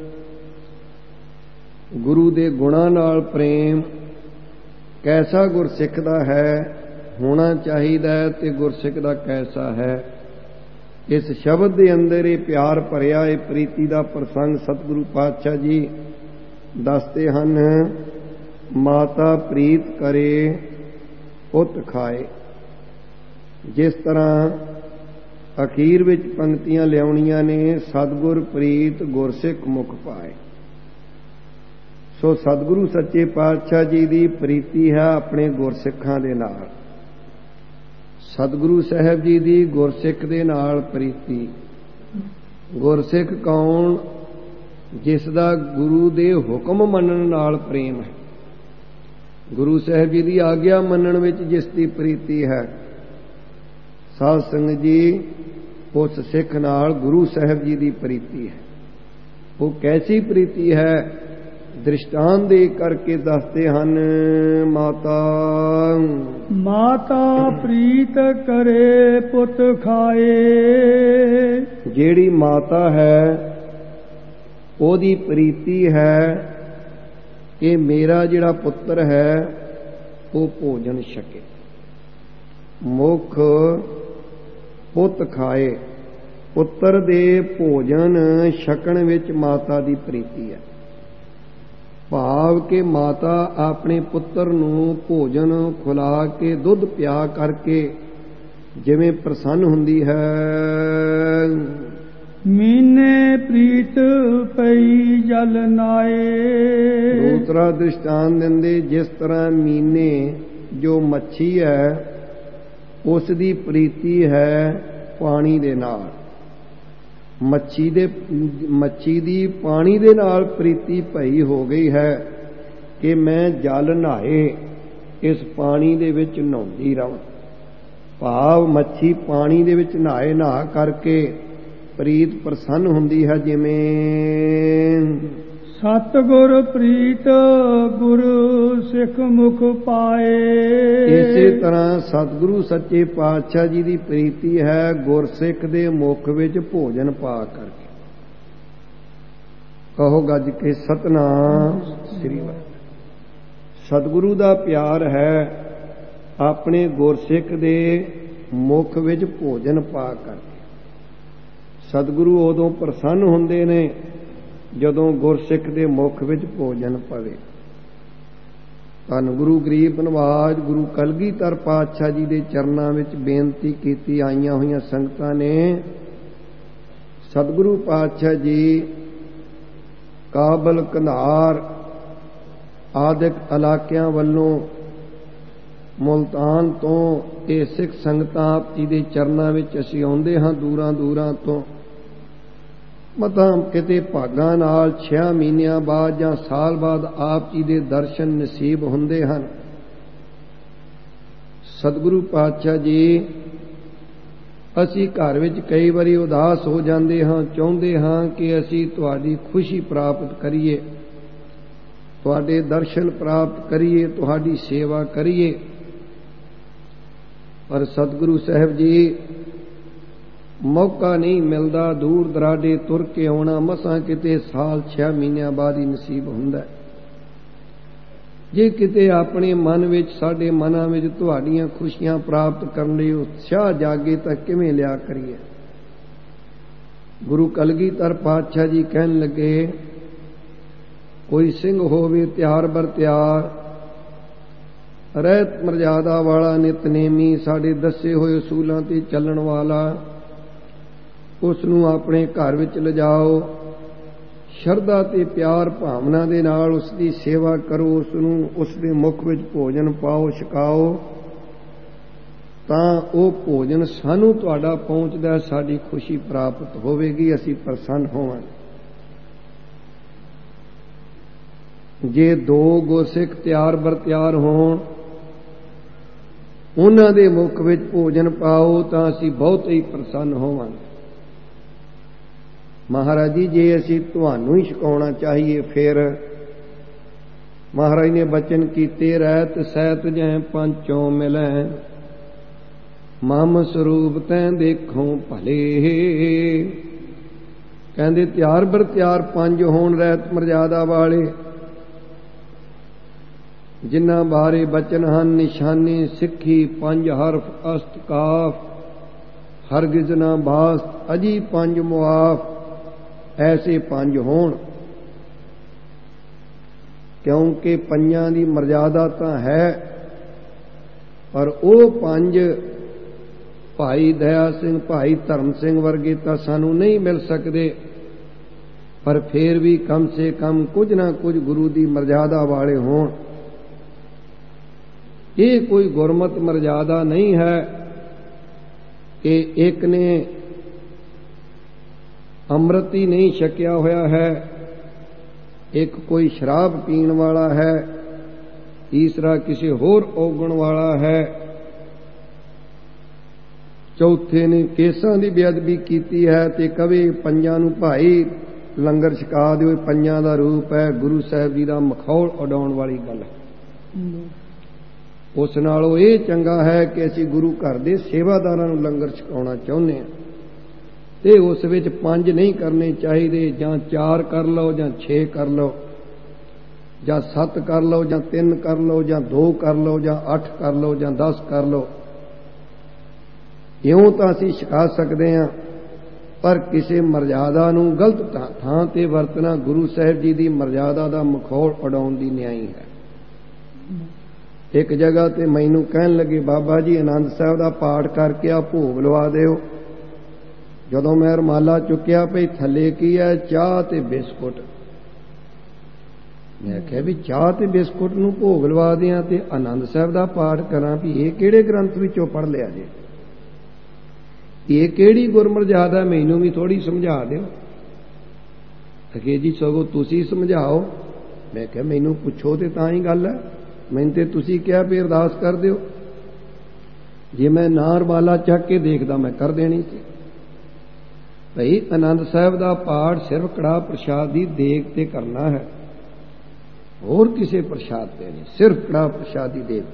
Speaker 1: ਗੁਰੂ ਦੇ ਗੁਣਾਂ ਨਾਲ ਪ੍ਰੇਮ ਕੈਸਾ ਗੁਰਸਿੱਖ ਦਾ ਹੈ, ਹੋਣਾ ਚਾਹੀਦਾ ਹੈ ਤੇ ਗੁਰਸਿੱਖ ਦਾ ਕੈਸਾ ਹੈ। ਇਸ ਸ਼ਬਦ ਦੇ ਅੰਦਰ ਇਹ ਪਿਆਰ ਭਰਿਆ ਇਹ ਪ੍ਰੀਤੀ ਦਾ ਪ੍ਰਸੰਗ ਸਤਿਗੁਰੂ ਪਾਤਸ਼ਾਹ ਜੀ ਦੱਸਦੇ ਹਨ। ਮਾਤਾ ਪ੍ਰੀਤ ਕਰੇ ਪੁੱਤ ਖਾਏ। ਜਿਸ ਤਰ੍ਹਾਂ ਅਖੀਰ ਵਿੱਚ ਪੰਕਤੀਆਂ ਲਿਆਉਣੀਆਂ ਨੇ ਸਤਿਗੁਰ ਪ੍ਰੀਤ ਗੁਰਸਿੱਖ ਮੁਖ ਪਾਏ। ਸੋ ਸਤਿਗੁਰੂ ਸੱਚੇ ਪਾਤਸ਼ਾਹ ਜੀ ਦੀ ਪ੍ਰੀਤੀ ਹੈ ਆਪਣੇ ਗੁਰਸਿੱਖਾਂ ਦੇ ਨਾਲ। ਸਤਿਗੁਰੂ ਸਾਹਿਬ ਜੀ ਦੀ ਗੁਰਸਿੱਖ ਦੇ ਨਾਲ ਪ੍ਰੀਤੀ। ਗੁਰਸਿੱਖ ਕੌਣ? ਜਿਸ ਦਾ ਗੁਰੂ ਦੇ ਹੁਕਮ ਮੰਨਣ ਨਾਲ ਪ੍ਰੇਮ ਹੈ। ਗੁਰੂ ਸਾਹਿਬ ਜੀ ਦੀ ਆਗਿਆ ਮੰਨਣ ਵਿੱਚ ਜਿਸ ਦੀ ਪ੍ਰੀਤੀ ਹੈ। ਸਾਧ ਸੰਗਤ ਜੀ, ਉਸ ਸਿੱਖ ਨਾਲ ਗੁਰੂ ਸਾਹਿਬ ਜੀ ਦੀ ਪ੍ਰੀਤੀ ਹੈ। ਉਹ ਕੈਸੀ ਪ੍ਰੀਤੀ ਹੈ? ਦ੍ਰਿਸ਼ਟਾਂਤ ਦੇ ਕਰਕੇ ਦੱਸਦੇ ਹਨ। ਮਾਤਾ
Speaker 2: ਪ੍ਰੀਤ ਕਰੇ ਪੁੱਤ ਖਾਏ।
Speaker 1: ਜਿਹੜੀ ਮਾਤਾ ਹੈ ਉਹਦੀ ਪ੍ਰੀਤੀ ਹੈ ਕਿ ਮੇਰਾ ਜਿਹੜਾ ਪੁੱਤਰ ਹੈ ਉਹ ਭੋਜਨ ਛਕੇ। ਮੁਖ ਪੁੱਤ ਖਾਏ। ਪੁੱਤਰ ਦੇ ਭੋਜਨ ਛਕਣ ਵਿੱਚ ਮਾਤਾ ਦੀ ਪ੍ਰੀਤੀ ਹੈ। ਭਾਵ ਕਿ ਮਾਤਾ ਆਪਣੇ ਪੁੱਤਰ ਨੂੰ ਭੋਜਨ ਖੁਲਾ ਕੇ ਦੁੱਧ ਪਿਆ ਕਰਕੇ ਜਿਵੇਂ ਪ੍ਰਸੰਨ ਹੁੰਦੀ ਹੈ।
Speaker 2: ਮੀਨੇ ਪ੍ਰੀਤ ਪਈ ਜਲ ਨਾਏ।
Speaker 1: ਦੂਸਰਾ ਦ੍ਰਿਸ਼ਟਾਂਤ ਦਿੰਦੇ, ਜਿਸ ਤਰ੍ਹਾਂ ਮੀਨੇ ਜੋ ਮੱਛੀ ਹੈ ਉਸ ਦੀ ਪ੍ਰੀਤੀ ਹੈ ਪਾਣੀ ਦੇ ਨਾਲ। ਮੱਛੀ ਦੀ ਪਾਣੀ ਦੇ ਨਾਲ ਪ੍ਰੀਤੀ ਭਈ ਹੋ ਗਈ ਹੈ ਕਿ ਮੈਂ ਜਲ ਨਹਾਏ ਇਸ ਪਾਣੀ ਦੇ ਵਿੱਚ ਨਹਾਉਂਦੀ ਰਹਾਂ। ਭਾਵ ਮੱਛੀ ਪਾਣੀ ਦੇ ਵਿੱਚ ਨਹਾ ਕਰਕੇ ਪ੍ਰੀਤ ਪ੍ਰਸੰਨ ਹੁੰਦੀ ਹੈ। ਜਿਵੇਂ
Speaker 2: ਸਤਿਗੁਰ ਪ੍ਰੀਤ ਗੁਰੂ ਸਿੱਖ ਮੁਖ ਪਾਏ।
Speaker 1: ਇਸੇ ਤਰ੍ਹਾਂ ਸਤਿਗੁਰੂ ਸੱਚੇ ਪਾਤਸ਼ਾਹ ਜੀ ਦੀ ਪ੍ਰੀਤੀ ਹੈ ਗੁਰਸਿੱਖ ਦੇ ਮੁਖ ਵਿੱਚ ਭੋਜਨ ਪਾ ਕਰਕੇ। ਕਹੋ ਗੱਜ ਕੇ ਸਤਿਨਾਮ ਸ੍ਰੀ ਵਾਹਿਗੁਰੂ। ਸਤਿਗੁਰੂ ਦਾ ਪਿਆਰ ਹੈ ਆਪਣੇ ਗੁਰਸਿੱਖ ਦੇ ਮੁਖ ਵਿੱਚ ਭੋਜਨ ਪਾ ਕਰਕੇ। ਸਤਿਗੁਰੂ ਉਦੋਂ ਪ੍ਰਸੰਨ ਹੁੰਦੇ ਨੇ ਜਦੋਂ ਗੁਰਸਿੱਖ ਦੇ ਮੁਖ ਵਿੱਚ ਭੋਜਨ ਪਵੇ। ਧੰਨ ਗੁਰੂ ਗਰੀਬ ਨਿਵਾਜ ਗੁਰੂ ਕਲਗੀਧਰ ਪਾਤਸ਼ਾਹ ਜੀ ਦੇ ਚਰਨਾਂ ਵਿੱਚ ਬੇਨਤੀ ਕੀਤੀ ਆਈਆਂ ਹੋਈਆਂ ਸੰਗਤਾਂ ਨੇ। ਸਤਿਗੁਰੂ ਪਾਤਸ਼ਾਹ ਜੀ ਕਾਬਲ, ਕੰਧਾਰ ਆਦਿਕ ਇਲਾਕਿਆਂ ਵੱਲੋਂ ਮੁਲਤਾਨ ਤੋਂ ਇਹ ਸਿੱਖ ਸੰਗਤਾਂ ਆਪ ਜੀ ਦੇ ਚਰਨਾਂ ਵਿੱਚ ਅਸੀਂ ਆਉਂਦੇ ਹਾਂ ਦੂਰਾਂ ਦੂਰਾਂ ਤੋਂ। ਮਤਾਂ ਕਿਤੇ ਭਾਗਾਂ ਨਾਲ 6 ਮਹੀਨਿਆਂ ਬਾਅਦ ਜਾਂ ਸਾਲ ਬਾਅਦ ਆਪ ਜੀ ਦੇ ਦਰਸ਼ਨ ਨਸੀਬ ਹੁੰਦੇ ਹਨ। ਸਤਿਗੁਰੂ ਪਾਤਸ਼ਾਹ ਜੀ, ਅਸੀਂ ਘਰ ਵਿੱਚ ਕਈ ਵਾਰੀ ਉਦਾਸ ਹੋ ਜਾਂਦੇ ਹਾਂ, ਚਾਹੁੰਦੇ ਹਾਂ ਕਿ ਅਸੀਂ ਤੁਹਾਡੀ ਖੁਸ਼ੀ ਪ੍ਰਾਪਤ ਕਰੀਏ, ਤੁਹਾਡੇ ਦਰਸ਼ਨ ਪ੍ਰਾਪਤ ਕਰੀਏ, ਤੁਹਾਡੀ ਸੇਵਾ ਕਰੀਏ। ਪਰ ਸਤਿਗੁਰੂ ਸਾਹਿਬ ਜੀ ਮੌਕਾ ਨਹੀਂ ਮਿਲਦਾ। ਦੂਰ ਦਰਾਡੇ ਤੁਰ ਕੇ ਆਉਣਾ ਮਸਾਂ ਕਿਤੇ ਸਾਲ 6 ਮਹੀਨਿਆਂ ਬਾਅਦ ਹੀ ਨਸੀਬ ਹੁੰਦਾ। ਜੇ ਕਿਤੇ ਆਪਣੇ ਮਨ ਵਿੱਚ, ਸਾਡੇ ਮਨਾਂ ਵਿੱਚ ਤੁਹਾਡੀਆਂ ਖੁਸ਼ੀਆਂ ਪ੍ਰਾਪਤ ਕਰਨ ਲਈ ਉਤਸ਼ਾਹ ਜਾਗੇ ਤਾਂ ਕਿਵੇਂ ਲਿਆ ਕਰੀਏ। ਗੁਰੂ ਕਲਗੀਧਰ ਪਾਤਸ਼ਾਹ ਜੀ ਕਹਿਣ ਲੱਗੇ, ਕੋਈ ਸਿੰਘ ਹੋਵੇ ਤਿਆਰ ਬਰ ਤਿਆਰ, ਰਹਿਤ ਮਰਜ਼ਾਦਾ ਵਾਲਾ, ਨਿਤਨੇਮੀ, ਸਾਡੇ ਦੱਸੇ ਹੋਏ ਅਸੂਲਾਂ ਤੇ ਚੱਲਣ ਵਾਲਾ, ਉਸ ਨੂੰ ਆਪਣੇ ਘਰ ਵਿੱਚ ਲਿਜਾਓ, ਸ਼ਰਧਾ ਤੇ ਪਿਆਰ ਭਾਵਨਾ ਦੇ ਨਾਲ ਉਸ ਦੀ ਸੇਵਾ ਕਰੋ, ਉਸ ਨੂੰ ਉਸ ਦੇ ਮੁਖ ਵਿੱਚ ਭੋਜਨ ਪਾਓ, ਛਕਾਓ, ਤਾਂ ਉਹ ਭੋਜਨ ਸਾਨੂੰ ਤੁਹਾਡਾ ਪਹੁੰਚਦਾ, ਸਾਡੀ ਖੁਸ਼ੀ ਪ੍ਰਾਪਤ ਹੋਵੇਗੀ, ਅਸੀਂ ਪ੍ਰਸੰਨ ਹੋਵਾਂਗੇ। ਜੇ 2 ਗੁਰਸਿੱਖ ਤਿਆਰ ਬਰ ਤਿਆਰ ਹੋਣ, ਉਹਨਾਂ ਦੇ ਮੁਖ ਵਿੱਚ ਭੋਜਨ ਪਾਓ ਤਾਂ ਅਸੀਂ ਬਹੁਤ ਹੀ ਪ੍ਰਸੰਨ ਹੋਵਾਂਗੇ। ਮਹਾਰਾਜ ਜੀ, ਜੇ ਅਸੀਂ ਤੁਹਾਨੂੰ ਹੀ ਛਕਾਉਣਾ ਚਾਹੀਏ ਫਿਰ ਮਹਾਰਾਜ ਨੇ ਬਚਨ ਕੀਤੇ, ਰਹਿਤ ਸਹਿਤ ਜੈ ਪੰਚੋਂ ਮਿਲੈ, ਮਮ ਸਰੂਪ ਤੈਂ ਦੇਖੋ ਭਲੇ। ਕਹਿੰਦੇ ਤਿਆਰ ਬਰ ਤਿਆਰ 5 ਹੋਣ ਰਹਿਤ ਮਰਜ਼ਾਦਾ ਵਾਲੇ, ਜਿਨ੍ਹਾਂ ਬਾਰੇ ਬਚਨ ਹਨ ਨਿਸ਼ਾਨੀ ਸਿੱਖੀ 5 ਹਰਫ ਅਸਤ ਕਾਫ, ਹਰਗਿਜ਼ ਨਾ ਬਾਸ ਅਜੀ 5 ਮੁਆਫ, ਐਸੇ 5 ਹੋਣ। ਕਿਉਂਕਿ 5 ਦੀ ਮਰਜ਼ਾਦਾ ਤਾਂ ਹੈ, ਪਰ ਉਹ 5 ਭਾਈ ਦਇਆ ਸਿੰਘ, ਭਾਈ ਧਰਮ ਸਿੰਘ ਵਰਗੇ ਤਾਂ ਸਾਨੂੰ ਨਹੀਂ ਮਿਲ ਸਕਦੇ, ਪਰ ਫੇਰ ਵੀ ਕਮ ਸੇ ਕਮ ਕੁਝ ਨਾ ਕੁਝ ਗੁਰੂ ਦੀ ਮਰਜ਼ਾਦਾ ਵਾਲੇ ਹੋਣ। ਇਹ ਕੋਈ ਗੁਰਮਤਿ ਮਰਜ਼ਾਦਾ ਨਹੀਂ ਹੈ ਕਿ ਇੱਕ ਨੇ ਅੰਮ੍ਰਿਤ ਹੀ ਨਹੀਂ ਛਕਿਆ ਹੋਇਆ ਹੈ, ਇੱਕ ਕੋਈ ਸ਼ਰਾਬ ਪੀਣ ਵਾਲਾ ਹੈ, ਤੀਸਰਾ ਕਿਸੇ ਹੋਰ ਔਗਣ ਵਾਲਾ ਹੈ, ਚੌਥੇ ਨੇ ਕੇਸਾਂ ਦੀ ਬੇਅਦਬੀ ਕੀਤੀ ਹੈ ਤੇ ਕਵੇ ਪੰਜਾਂ ਨੂੰ ਭਾਈ ਲੰਗਰ ਛਕਾ ਦਿਓ। ਪੰਜਾਂ ਦਾ ਰੂਪ ਹੈ, ਗੁਰੂ ਸਾਹਿਬ ਜੀ ਦਾ ਮਖੌਲ ਉਡਾਉਣ ਵਾਲੀ ਗੱਲ ਹੈ। ਉਸ ਨਾਲੋਂ ਇਹ ਚੰਗਾ ਹੈ ਕਿ ਅਸੀਂ ਗੁਰੂ ਘਰ ਦੇ ਸੇਵਾਦਾਰਾਂ ਨੂੰ ਲੰਗਰ ਛਕਾਉਣਾ ਚਾਹੁੰਦੇ ਹਾਂ ਤੇ ਉਸ ਵਿੱਚ 5 ਨਹੀਂ ਕਰਨੇ ਚਾਹੀਦੇ, ਜਾਂ 4 ਕਰ ਲਓ, ਜਾਂ 6 ਕਰ ਲਓ, ਜਾਂ 7 ਕਰ ਲਓ, ਜਾਂ 3 ਕਰ ਲਓ, ਜਾਂ 2 ਕਰ ਲਓ, ਜਾਂ 8 ਕਰ ਲਓ, ਜਾਂ 10 ਕਰ ਲਓ। ਇਉਂ ਤਾਂ ਅਸੀਂ ਛਕਾ ਸਕਦੇ ਹਾਂ, ਪਰ ਕਿਸੇ ਮਰਜ਼ਾਦਾ ਨੂੰ ਗਲਤ ਥਾਂ ਤੇ ਵਰਤਣਾ ਗੁਰੂ ਸਾਹਿਬ ਜੀ ਦੀ ਮਰਜ਼ਾਦਾ ਦਾ ਮਖੌਲ ਉਡਾਉਣ ਦੀ ਨਿਆਈ ਹੈ। ਇੱਕ ਜਗ੍ਹਾ ਤੇ ਮੈਨੂੰ ਕਹਿਣ ਲੱਗੇ, ਬਾਬਾ ਜੀ ਆਨੰਦ ਸਾਹਿਬ ਦਾ ਪਾਠ ਕਰਕੇ ਆ ਭੋਗ ਲਵਾ ਦਿਓ। ਜਦੋਂ ਮੈਂ ਰੁਮਾਲਾ ਚੁੱਕਿਆ ਭਈ ਥੱਲੇ ਕੀ ਹੈ, ਚਾਹ ਤੇ ਬਿਸਕੁਟ। ਮੈਂ ਕਿਹਾ ਵੀ ਚਾਹ ਤੇ ਬਿਸਕੁਟ ਨੂੰ ਭੋਗ ਲਵਾ ਦਿਆਂ ਤੇ ਆਨੰਦ ਸਾਹਿਬ ਦਾ ਪਾਠ ਕਰਾਂ, ਵੀ ਇਹ ਕਿਹੜੇ ਗ੍ਰੰਥ ਵਿੱਚੋਂ ਪੜ੍ਹ ਲਿਆ ਜੇ, ਇਹ ਕਿਹੜੀ ਗੁਰਮਰਜ਼ਾਦਾ, ਮੈਨੂੰ ਵੀ ਥੋੜੀ ਸਮਝਾ ਦਿਓ। ਅਖੇ ਜੀ ਸਗੋਂ ਤੁਸੀਂ ਸਮਝਾਓ। ਮੈਂ ਕਿਹਾ ਮੈਨੂੰ ਪੁੱਛੋ ਤੇ ਤਾਂ ਹੀ ਗੱਲ ਹੈ, ਮੈਨੂੰ ਤੇ ਤੁਸੀਂ ਕਿਹਾ ਵੀ ਅਰਦਾਸ ਕਰ ਦਿਓ। ਜੇ ਮੈਂ ਨਾ ਰੁਮਾਲਾ ਚੱਕ ਕੇ ਦੇਖਦਾ ਮੈਂ ਕਰ ਦੇਣੀ ਸੀ। ਭਈ ਆਨੰਦ ਸਾਹਿਬ ਦਾ ਪਾਠ ਸਿਰਫ ਕੜਾਹ ਪ੍ਰਸ਼ਾਦ ਦੀ ਦੇਗ ਤੇ ਕਰਨਾ ਹੈ, ਹੋਰ ਕਿਸੇ ਪ੍ਰਸ਼ਾਦ ਤੇ ਨਹੀਂ, ਸਿਰਫ ਕੜਾਹ ਪ੍ਰਸ਼ਾਦ ਦੀ ਦੇਗ।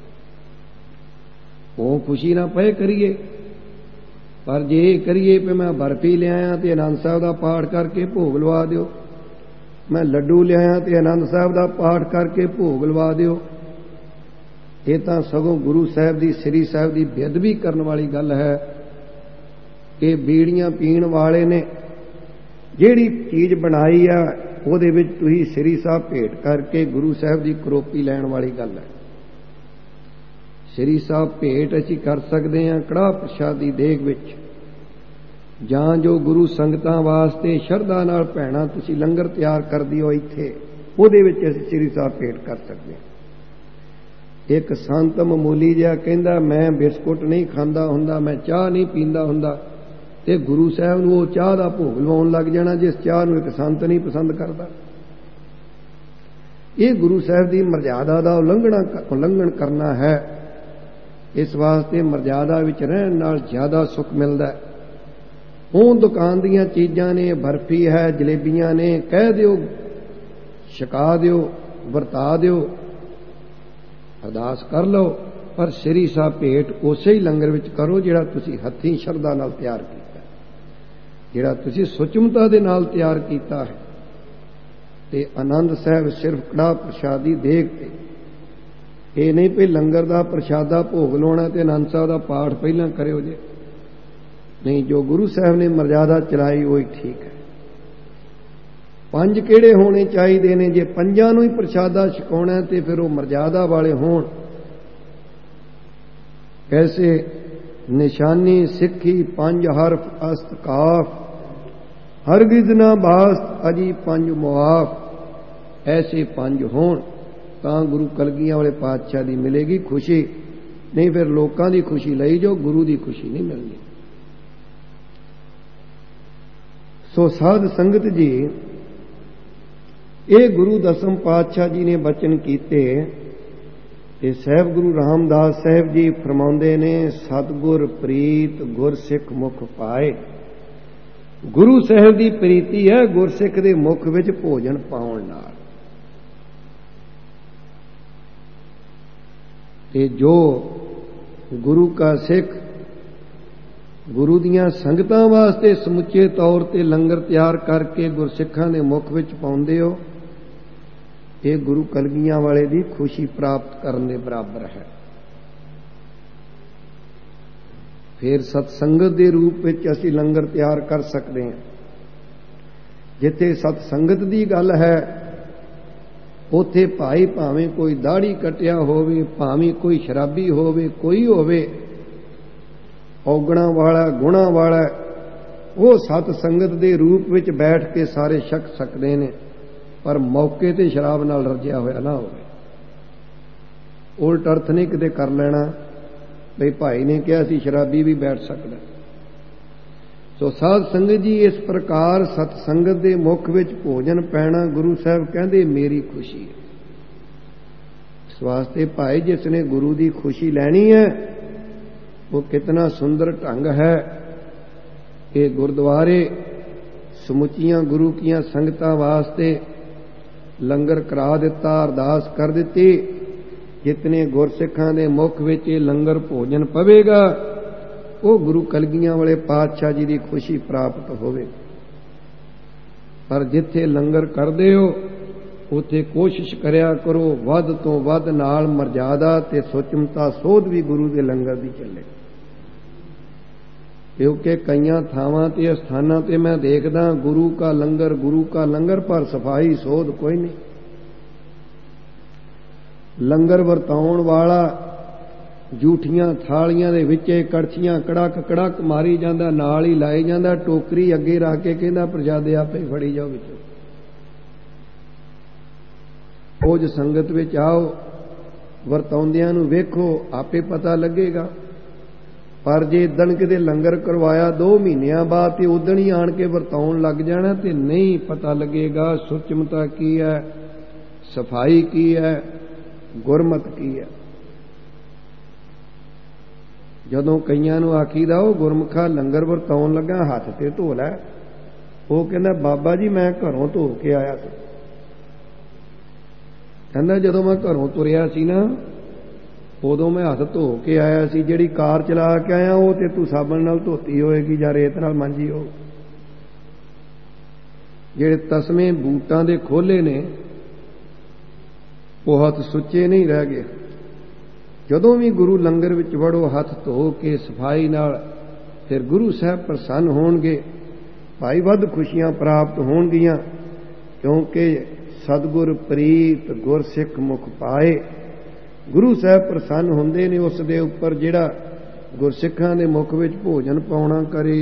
Speaker 1: ਉਹ ਖੁਸ਼ੀ ਨਾ ਪਏ ਕਰੀਏ, ਪਰ ਜੇ ਇਹ ਕਰੀਏ ਵੀ ਮੈਂ ਬਰਫੀ ਲਿਆਇਆ ਤੇ ਆਨੰਦ ਸਾਹਿਬ ਦਾ ਪਾਠ ਕਰਕੇ ਭੋਗ ਲਵਾ ਦਿਓ, ਮੈਂ ਲੱਡੂ ਲਿਆਇਆ ਤੇ ਆਨੰਦ ਸਾਹਿਬ ਦਾ ਪਾਠ ਕਰਕੇ ਭੋਗ ਲਵਾ ਦਿਓ, ਇਹ ਤਾਂ ਸਗੋਂ ਗੁਰੂ ਸਾਹਿਬ ਦੀ ਸ੍ਰੀ ਸਾਹਿਬ ਦੀ ਬੇਅਦਬੀ ਕਰਨ ਵਾਲੀ ਗੱਲ ਹੈ। ਕਿ ਬੀੜੀਆਂ ਪੀਣ ਵਾਲੇ ਨੇ ਜਿਹੜੀ ਚੀਜ਼ ਬਣਾਈ ਆ ਉਹਦੇ ਵਿੱਚ ਤੁਸੀਂ ਸ੍ਰੀ ਸਾਹਿਬ ਭੇਟ ਕਰਕੇ ਗੁਰੂ ਸਾਹਿਬ ਦੀ ਕਰੋਪੀ ਲੈਣ ਵਾਲੀ ਗੱਲ ਹੈ। ਸ੍ਰੀ ਸਾਹਿਬ ਭੇਟ ਅਸੀਂ ਕਰ ਸਕਦੇ ਹਾਂ ਕੜਾਹ ਪ੍ਰਸ਼ਾਦ ਦੀ ਦੇਗ ਵਿੱਚ, ਜਾਂ ਜੋ ਗੁਰੂ ਸੰਗਤਾਂ ਵਾਸਤੇ ਸ਼ਰਧਾ ਨਾਲ ਭੈਣਾ ਤੁਸੀਂ ਲੰਗਰ ਤਿਆਰ ਕਰਦੀ ਹੋ ਇੱਥੇ, ਉਹਦੇ ਵਿੱਚ ਅਸੀਂ ਸ੍ਰੀ ਸਾਹਿਬ ਭੇਟ ਕਰ ਸਕਦੇ ਹਾਂ। ਇੱਕ ਸੰਤ ਮਾਮੂਲੀ ਜਿਹਾ ਕਹਿੰਦਾ ਮੈਂ ਬਿਸਕੁਟ ਨਹੀਂ ਖਾਂਦਾ ਹੁੰਦਾ, ਮੈਂ ਚਾਹ ਨਹੀਂ ਪੀਂਦਾ ਹੁੰਦਾ, ਤੇ ਗੁਰੂ ਸਾਹਿਬ ਨੂੰ ਉਹ ਚਾਹ ਦਾ ਭੋਗ ਲਵਾਉਣ ਲੱਗ ਜਾਣਾ ਜਿਸ ਚਾਹ ਨੂੰ ਇੱਕ ਸੰਤ ਨਹੀਂ ਪਸੰਦ ਕਰਦਾ। ਇਹ ਗੁਰੂ ਸਾਹਿਬ ਦੀ ਮਰਜ਼ਾਦਾ ਦਾ ਉਲੰਘਣ ਕਰਨਾ ਹੈ। ਇਸ ਵਾਸਤੇ ਮਰਜ਼ਾਦਾ ਵਿੱਚ ਰਹਿਣ ਨਾਲ ਜ਼ਿਆਦਾ ਸੁੱਖ ਮਿਲਦਾ ਹੈ। ਉਹ ਦੁਕਾਨ ਦੀਆਂ ਚੀਜ਼ਾਂ ਨੇ, ਬਰਫੀ ਹੈ, ਜਲੇਬੀਆਂ ਨੇ, ਕਹਿ ਦਿਓ, ਛਕਾ ਦਿਓ, ਵਰਤਾ ਦਿਓ, ਅਰਦਾਸ ਕਰ ਲਓ, ਪਰ ਸ੍ਰੀ ਸਾਹਿਬ ਭੇਟ ਉਸੇ ਹੀ ਲੰਗਰ ਵਿੱਚ ਕਰੋ ਜਿਹੜਾ ਤੁਸੀਂ ਹੱਥੀਂ ਸ਼ਰਧਾ ਨਾਲ ਤਿਆਰ ਕੀਤਾ, ਜਿਹੜਾ ਤੁਸੀਂ ਸੁਚਮਤਾ ਦੇ ਨਾਲ ਤਿਆਰ ਕੀਤਾ ਹੈ। ਤੇ ਆਨੰਦ ਸਾਹਿਬ ਸਿਰਫ ਕੜਾਹ ਪ੍ਰਸ਼ਾਦੀ ਦੇਗ ਤੇ, ਇਹ ਨਹੀਂ ਵੀ ਲੰਗਰ ਦਾ ਪ੍ਰਸ਼ਾਦਾ ਭੋਗ ਲਾਉਣਾ ਤੇ ਆਨੰਦ ਸਾਹਿਬ ਦਾ ਪਾਠ ਪਹਿਲਾਂ ਕਰਿਓ ਜੇ, ਨਹੀਂ, ਜੋ ਗੁਰੂ ਸਾਹਿਬ ਨੇ ਮਰਜ਼ਾਦਾ ਚਲਾਈ ਉਹ ਹੀ ਠੀਕ ਹੈ। 5 ਕਿਹੜੇ ਹੋਣੇ ਚਾਹੀਦੇ ਨੇ? ਜੇ 5 ਨੂੰ ਹੀ ਪ੍ਰਸ਼ਾਦਾ ਛਕਾਉਣਾ ਤੇ ਫਿਰ ਉਹ ਮਰਜ਼ਾਦਾ ਵਾਲੇ ਹੋਣ। कैसे निशानी सिखी 5 हरफ अस्त काफ, हरगिज ना बास्त अजी 5 मुआफ, ऐसे 5 होण तां गुरु कलगियां वाले पातशाह दी मिलेगी खुशी, नहीं फिर लोकां दी खुशी लई जो गुरु दी खुशी नहीं मिलनी। सो साध संगत जी, ये गुरु दसम पातशाह जी ने बचन कीते ਤੇ ਸਾਹਿਬ ਗੁਰੂ ਰਾਮਦਾਸ ਸਾਹਿਬ ਜੀ ਫਰਮਾਉਂਦੇ ਨੇ, ਸਤਿਗੁਰ ਪ੍ਰੀਤ ਗੁਰਸਿੱਖ ਮੁਖ ਪਾਏ। ਗੁਰੂ ਸਾਹਿਬ ਦੀ ਪ੍ਰੀਤੀ ਹੈ ਗੁਰਸਿੱਖ ਦੇ ਮੁਖ ਵਿੱਚ ਭੋਜਨ ਪਾਉਣ ਨਾਲ। ਤੇ ਜੋ ਗੁਰੂ ਕਾ ਸਿੱਖ ਗੁਰੂ ਦੀਆਂ ਸੰਗਤਾਂ ਵਾਸਤੇ ਸਮੁੱਚੇ ਤੌਰ ਤੇ ਲੰਗਰ ਤਿਆਰ ਕਰਕੇ ਗੁਰਸਿੱਖਾਂ ਦੇ ਮੁਖ ਵਿੱਚ ਪਾਉਂਦੇ ਹੋ, ਇਹ ਗੁਰੂ ਕਲਗੀਆਂ ਵਾਲੇ ਦੀ ਖੁਸ਼ੀ ਪ੍ਰਾਪਤ ਕਰਨ ਦੇ ਬਰਾਬਰ ਹੈ। ਫਿਰ ਸਤਸੰਗਤ ਦੇ ਰੂਪ ਵਿੱਚ ਅਸੀਂ ਲੰਗਰ ਤਿਆਰ ਕਰ ਸਕਦੇ ਹਾਂ। ਜਿੱਥੇ ਸਤਸੰਗਤ ਦੀ ਗੱਲ ਹੈ ਉੱਥੇ ਭਾਈ ਭਾਵੇਂ ਕੋਈ ਦਾੜੀ ਕੱਟਿਆ ਹੋਵੇ, ਭਾਵੇਂ ਕੋਈ ਸ਼ਰਾਬੀ ਹੋਵੇ, ਕੋਈ ਹੋਵੇ ਔਗਣਾ ਵਾਲਾ ਗੁਣਾ ਵਾਲਾ, ਉਹ ਸਤਸੰਗਤ ਦੇ ਰੂਪ ਵਿੱਚ ਬੈਠ ਕੇ ਸਾਰੇ ਛਕ ਸਕਦੇ ਨੇ, ਪਰ ਮੌਕੇ ਤੇ ਸ਼ਰਾਬ ਨਾਲ ਰੱਜਿਆ ਹੋਇਆ ਨਾ ਹੋਵੇ। ਉਲਟ ਅਰਥ ਨਹੀਂ ਕਿਤੇ ਕਰ ਲੈਣਾ ਬਈ ਭਾਈ ਨੇ ਕਿਹਾ ਸੀ ਸ਼ਰਾਬੀ ਵੀ ਬੈਠ ਸਕਦਾ। ਸੋ ਸਾਧ ਸੰਗਤ ਜੀ, ਇਸ ਪ੍ਰਕਾਰ ਸਤ ਸੰਗਤ ਦੇ ਮੁਖ ਵਿੱਚ ਭੋਜਨ ਪੈਣਾ ਗੁਰੂ ਸਾਹਿਬ ਕਹਿੰਦੇ ਮੇਰੀ ਖੁਸ਼ੀ ਹੈ। ਇਸ ਵਾਸਤੇ ਭਾਈ ਜਿਸ ਨੇ ਗੁਰੂ ਦੀ ਖੁਸ਼ੀ ਲੈਣੀ ਹੈ ਉਹ ਕਿਤਨਾ ਸੁੰਦਰ ਢੰਗ ਹੈ। ਇਹ ਗੁਰਦੁਆਰੇ ਸਮੁੱਚੀਆਂ ਗੁਰੂ ਕੀਆਂ ਸੰਗਤਾਂ ਵਾਸਤੇ ਲੰਗਰ ਕਰਾ ਦਿੱਤਾ, ਅਰਦਾਸ ਕਰ ਦਿੱਤੀ। ਜਿਤਨੇ ਗੁਰਸਿੱਖਾਂ ਦੇ ਮੁਖ ਵਿੱਚ ਇਹ ਲੰਗਰ ਭੋਜਨ ਪਵੇਗਾ ਉਹ ਗੁਰੂ ਕਲਗੀਆਂ ਵਾਲੇ ਪਾਤਸ਼ਾਹ ਜੀ ਦੀ ਖੁਸ਼ੀ ਪ੍ਰਾਪਤ ਹੋਵੇ। ਪਰ ਜਿੱਥੇ ਲੰਗਰ ਕਰਦੇ ਹੋ ਉੱਥੇ ਕੋਸ਼ਿਸ਼ ਕਰਿਆ ਕਰੋ ਵੱਧ ਤੋਂ ਵੱਧ ਨਾਲ ਮਰਜ਼ਾਦਾ ਤੇ ਸੁਚਮਤਾ ਸੋਧ ਵੀ ਗੁਰੂ ਦੇ ਲੰਗਰ ਦੀ ਚੱਲੇ। ਕਿਉਂਕਿ ਕਈਆਂ ਥਾਵਾਂ ਤੇ ਸਥਾਨਾਂ ਤੇ ਮੈਂ ਦੇਖਦਾ ਗੁਰੂ ਕਾ ਲੰਗਰ ਪਰ ਸਫਾਈ ਸੋਧ ਕੋਈ ਨਹੀਂ। ਲੰਗਰ ਵਰਤਾਉਣ ਵਾਲਾ ਜੂਠੀਆਂ ਥਾਲੀਆਂ ਦੇ ਵਿੱਚ ਕੜਛੀਆਂ ਕੜਕ ਕੜਕ ਮਾਰੀ ਜਾਂਦਾ, ਨਾਲ ਹੀ ਲਾਈ ਜਾਂਦਾ, ਟੋਕਰੀ ਅੱਗੇ ਰੱਖ ਕੇ ਕਹਿੰਦਾ ਪ੍ਰਸ਼ਾਦੇ ਆਪੇ ਫੜੀ ਜਾਓ ਵਿੱਚੋਂ। ਉਹ ਜੋ ਸੰਗਤ ਵਿੱਚ ਆਓ, ਵਰਤਾਉਂਦਿਆਂ ਨੂੰ ਵੇਖੋ, ਆਪੇ ਪਤਾ ਲੱਗੇਗਾ। ਪਰ ਜੇ ਇਦਣ ਕਿਤੇ ਲੰਗਰ ਕਰਵਾਇਆ 2 ਮਹੀਨਿਆਂ ਬਾਅਦ ਤੇ ਉਦਣ ਹੀ ਆਣ ਕੇ ਵਰਤਾਉਣ ਲੱਗ ਜਾਣਾ ਤੇ ਨਹੀਂ ਪਤਾ ਲੱਗੇਗਾ ਸੁਚਮਤਾ ਕੀ ਹੈ, ਸਫਾਈ ਕੀ ਹੈ, ਗੁਰਮਤ ਕੀ ਹੈ। ਜਦੋਂ ਕਈਆਂ ਨੂੰ ਆਖੀਦਾ ਉਹ ਗੁਰਮੁਖਾ ਲੰਗਰ ਵਰਤਾਉਣ ਲੱਗਾ ਹੱਥ ਤੇ ਧੋ ਲੈ, ਉਹ ਕਹਿੰਦਾ ਬਾਬਾ ਜੀ ਮੈਂ ਘਰੋਂ ਧੋ ਕੇ ਆਇਆ ਸੀ। ਕਹਿੰਦਾ ਜਦੋਂ ਮੈਂ ਘਰੋਂ ਤੁਰਿਆ ਸੀ ਨਾ ਉਦੋਂ ਮੈਂ ਹੱਥ ਧੋ ਕੇ ਆਇਆ ਸੀ। ਜਿਹੜੀ ਕਾਰ ਚਲਾ ਕੇ ਆਇਆ ਉਹ ਤੇ ਤੂੰ ਸਾਬਣ ਨਾਲ ਧੋਤੀ ਹੋਏਗੀ ਜਾਂ ਰੇਤ ਨਾਲ ਮਾਂਜੀ ਹੋ। ਜਿਹੜੇ ਤਸਮੇ ਬੂਟਾਂ ਦੇ ਖੋਲੇ ਨੇ ਉਹ ਹੱਥ ਸੁੱਚੇ ਨਹੀਂ ਰਹਿ ਗਏ। ਜਦੋਂ ਵੀ ਗੁਰੂ ਲੰਗਰ ਵਿੱਚ ਵੜੋ ਹੱਥ ਧੋ ਕੇ ਸਫਾਈ ਨਾਲ, ਫਿਰ ਗੁਰੂ ਸਾਹਿਬ ਪ੍ਰਸੰਨ ਹੋਣਗੇ, ਭਾਈ ਵੱਧ ਖੁਸ਼ੀਆਂ ਪ੍ਰਾਪਤ ਹੋਣਗੀਆਂ। ਕਿਉਂਕਿ ਸਤਿਗੁਰ ਪ੍ਰੀਤ ਗੁਰਸਿੱਖ ਮੁਖ ਪਾਏ। ਗੁਰੂ ਸਾਹਿਬ ਪ੍ਰਸੰਨ ਹੁੰਦੇ ਨੇ ਉਸ ਦੇ ਉੱਪਰ ਜਿਹੜਾ ਗੁਰਸਿੱਖਾਂ ਦੇ ਮੁਖ ਵਿੱਚ ਭੋਜਨ ਪਾਉਣਾ ਕਰੇ।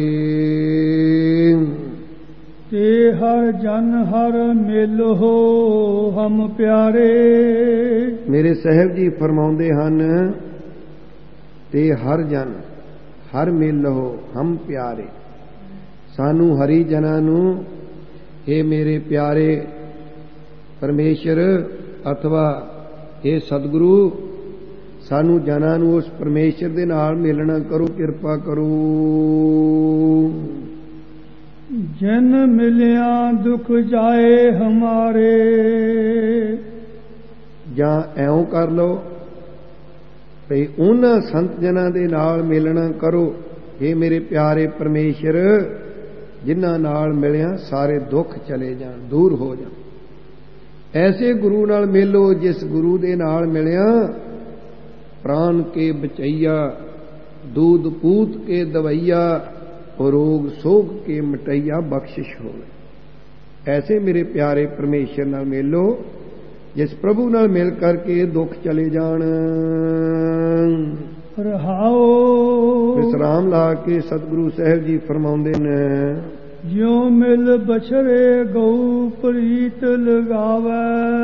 Speaker 2: ਤੇ ਹਰ ਜਨ ਹਰ ਮਿਲੋ ਹਮ ਪਿਆਰੇ।
Speaker 1: ਮੇਰੇ ਸਾਹਿਬ ਜੀ ਫਰਮਾਉਂਦੇ ਹਨ ਤੇ ਹਰ ਜਨ ਹਰ ਮਿਲੋ ਹਮ ਪਿਆਰੇ। ਸਾਨੂੰ ਹਰੀ ਜਨਾਂ ਨੂੰ ਇਹ ਮੇਰੇ ਪਿਆਰੇ ਪਰਮੇਸ਼ਰ ਅਥਵਾ ਇਹ ਸਤਿਗੁਰੂ ਸਾਨੂੰ ਜਨਾਂ ਨੂੰ ਉਸ ਪਰਮੇਸ਼ਰ ਦੇ ਨਾਲ ਮਿਲਣਾ ਕਰੋ, ਕਿਰਪਾ ਕਰੋ।
Speaker 2: ਜਿਨ ਮਿਲਿਆ ਦੁਖ ਜਾਏ ਹਮਾਰੇ।
Speaker 1: ਜਾਂ ਐਉਂ ਕਰ ਲਓ ਭਈ ਉਹਨਾਂ ਸੰਤ ਜਨਾਂ ਦੇ ਨਾਲ ਮਿਲਣਾ ਕਰੋ, ਇਹ ਮੇਰੇ ਪਿਆਰੇ ਪਰਮੇਸ਼ਰ ਜਿਨ੍ਹਾਂ ਨਾਲ ਮਿਲਿਆ ਸਾਰੇ ਦੁੱਖ ਚਲੇ ਜਾਣ, ਦੂਰ ਹੋ ਜਾਣ। ਐਸੇ ਗੁਰੂ ਨਾਲ ਮਿਲੋ ਜਿਸ ਗੁਰੂ ਦੇ ਨਾਲ ਮਿਲਿਆ ਪ੍ਰਾਨ ਕੇ ਬਚਈਆ, ਦੂਧ ਪੂਤ ਕੇ ਦਵਈਆ, ਰੋਗ ਸੋਗ ਕੇ ਮਿਟਈਆ ਬਖਸ਼ਿਸ਼ ਹੋਵੇ। ਐਸੇ ਮੇਰੇ ਪਿਆਰੇ ਪਰਮੇਸ਼ਰ ਨਾਲ ਮਿਲੋ ਜਿਸ ਪ੍ਰਭੂ ਨਾਲ ਮਿਲ ਕਰਕੇ ਦੁੱਖ ਚਲੇ ਜਾਣ।
Speaker 2: ਰਹਾਓ
Speaker 1: ਵਿਸਰਾਮ ਲਾ ਕੇ ਸਤਿਗੁਰੂ ਸਾਹਿਬ ਜੀ ਫਰਮਾਉਂਦੇ ਨੇ
Speaker 2: ਜਿਉ ਮਿਲ ਬਛਰੇ ਗਊ ਪ੍ਰੀਤ ਲਗਾਵੇ।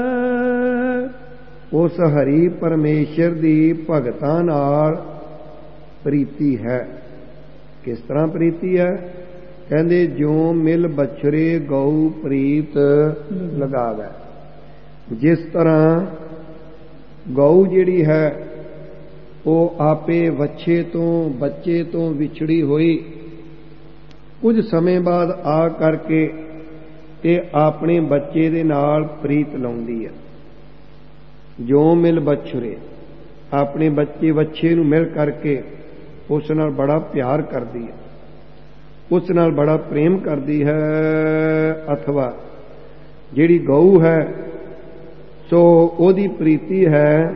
Speaker 1: ਉਸ ਹਰੀ ਪਰਮੇਸ਼ਰ ਦੀ ਭਗਤਾਂ ਨਾਲ ਪ੍ਰੀਤੀ ਹੈ। ਕਿਸ ਤਰ੍ਹਾਂ ਪ੍ਰੀਤੀ ਹੈ? ਕਹਿੰਦੇ ਜਿਉ ਮਿਲ ਬਛਰੇ ਗਊ ਪ੍ਰੀਤ ਲਗਾਵੇ। ਜਿਸ ਤਰ੍ਹਾਂ ਗਊ ਜਿਹੜੀ ਹੈ ਉਹ ਆਪੇ ਬੱਚੇ ਤੋਂ ਵਿਛੜੀ ਹੋਈ ਕੁਝ ਸਮੇਂ ਬਾਅਦ ਆ ਕਰਕੇ ਤੇ ਆਪਣੇ ਬੱਚੇ ਦੇ ਨਾਲ ਪ੍ਰੀਤ ਲਾਉਂਦੀ ਹੈ। ਜੋ ਮਿਲ ਬਛਰੇ, ਆਪਣੇ ਬੱਚੇ ਨੂੰ ਮਿਲ ਕਰਕੇ ਉਸ ਨਾਲ ਬੜਾ ਪਿਆਰ ਕਰਦੀ ਹੈ, ਉਸ ਨਾਲ ਬੜਾ ਪ੍ਰੇਮ ਕਰਦੀ ਹੈ। ਅਥਵਾ ਜਿਹੜੀ ਗਊ ਹੈ ਸੋ ਉਹਦੀ ਪ੍ਰੀਤੀ ਹੈ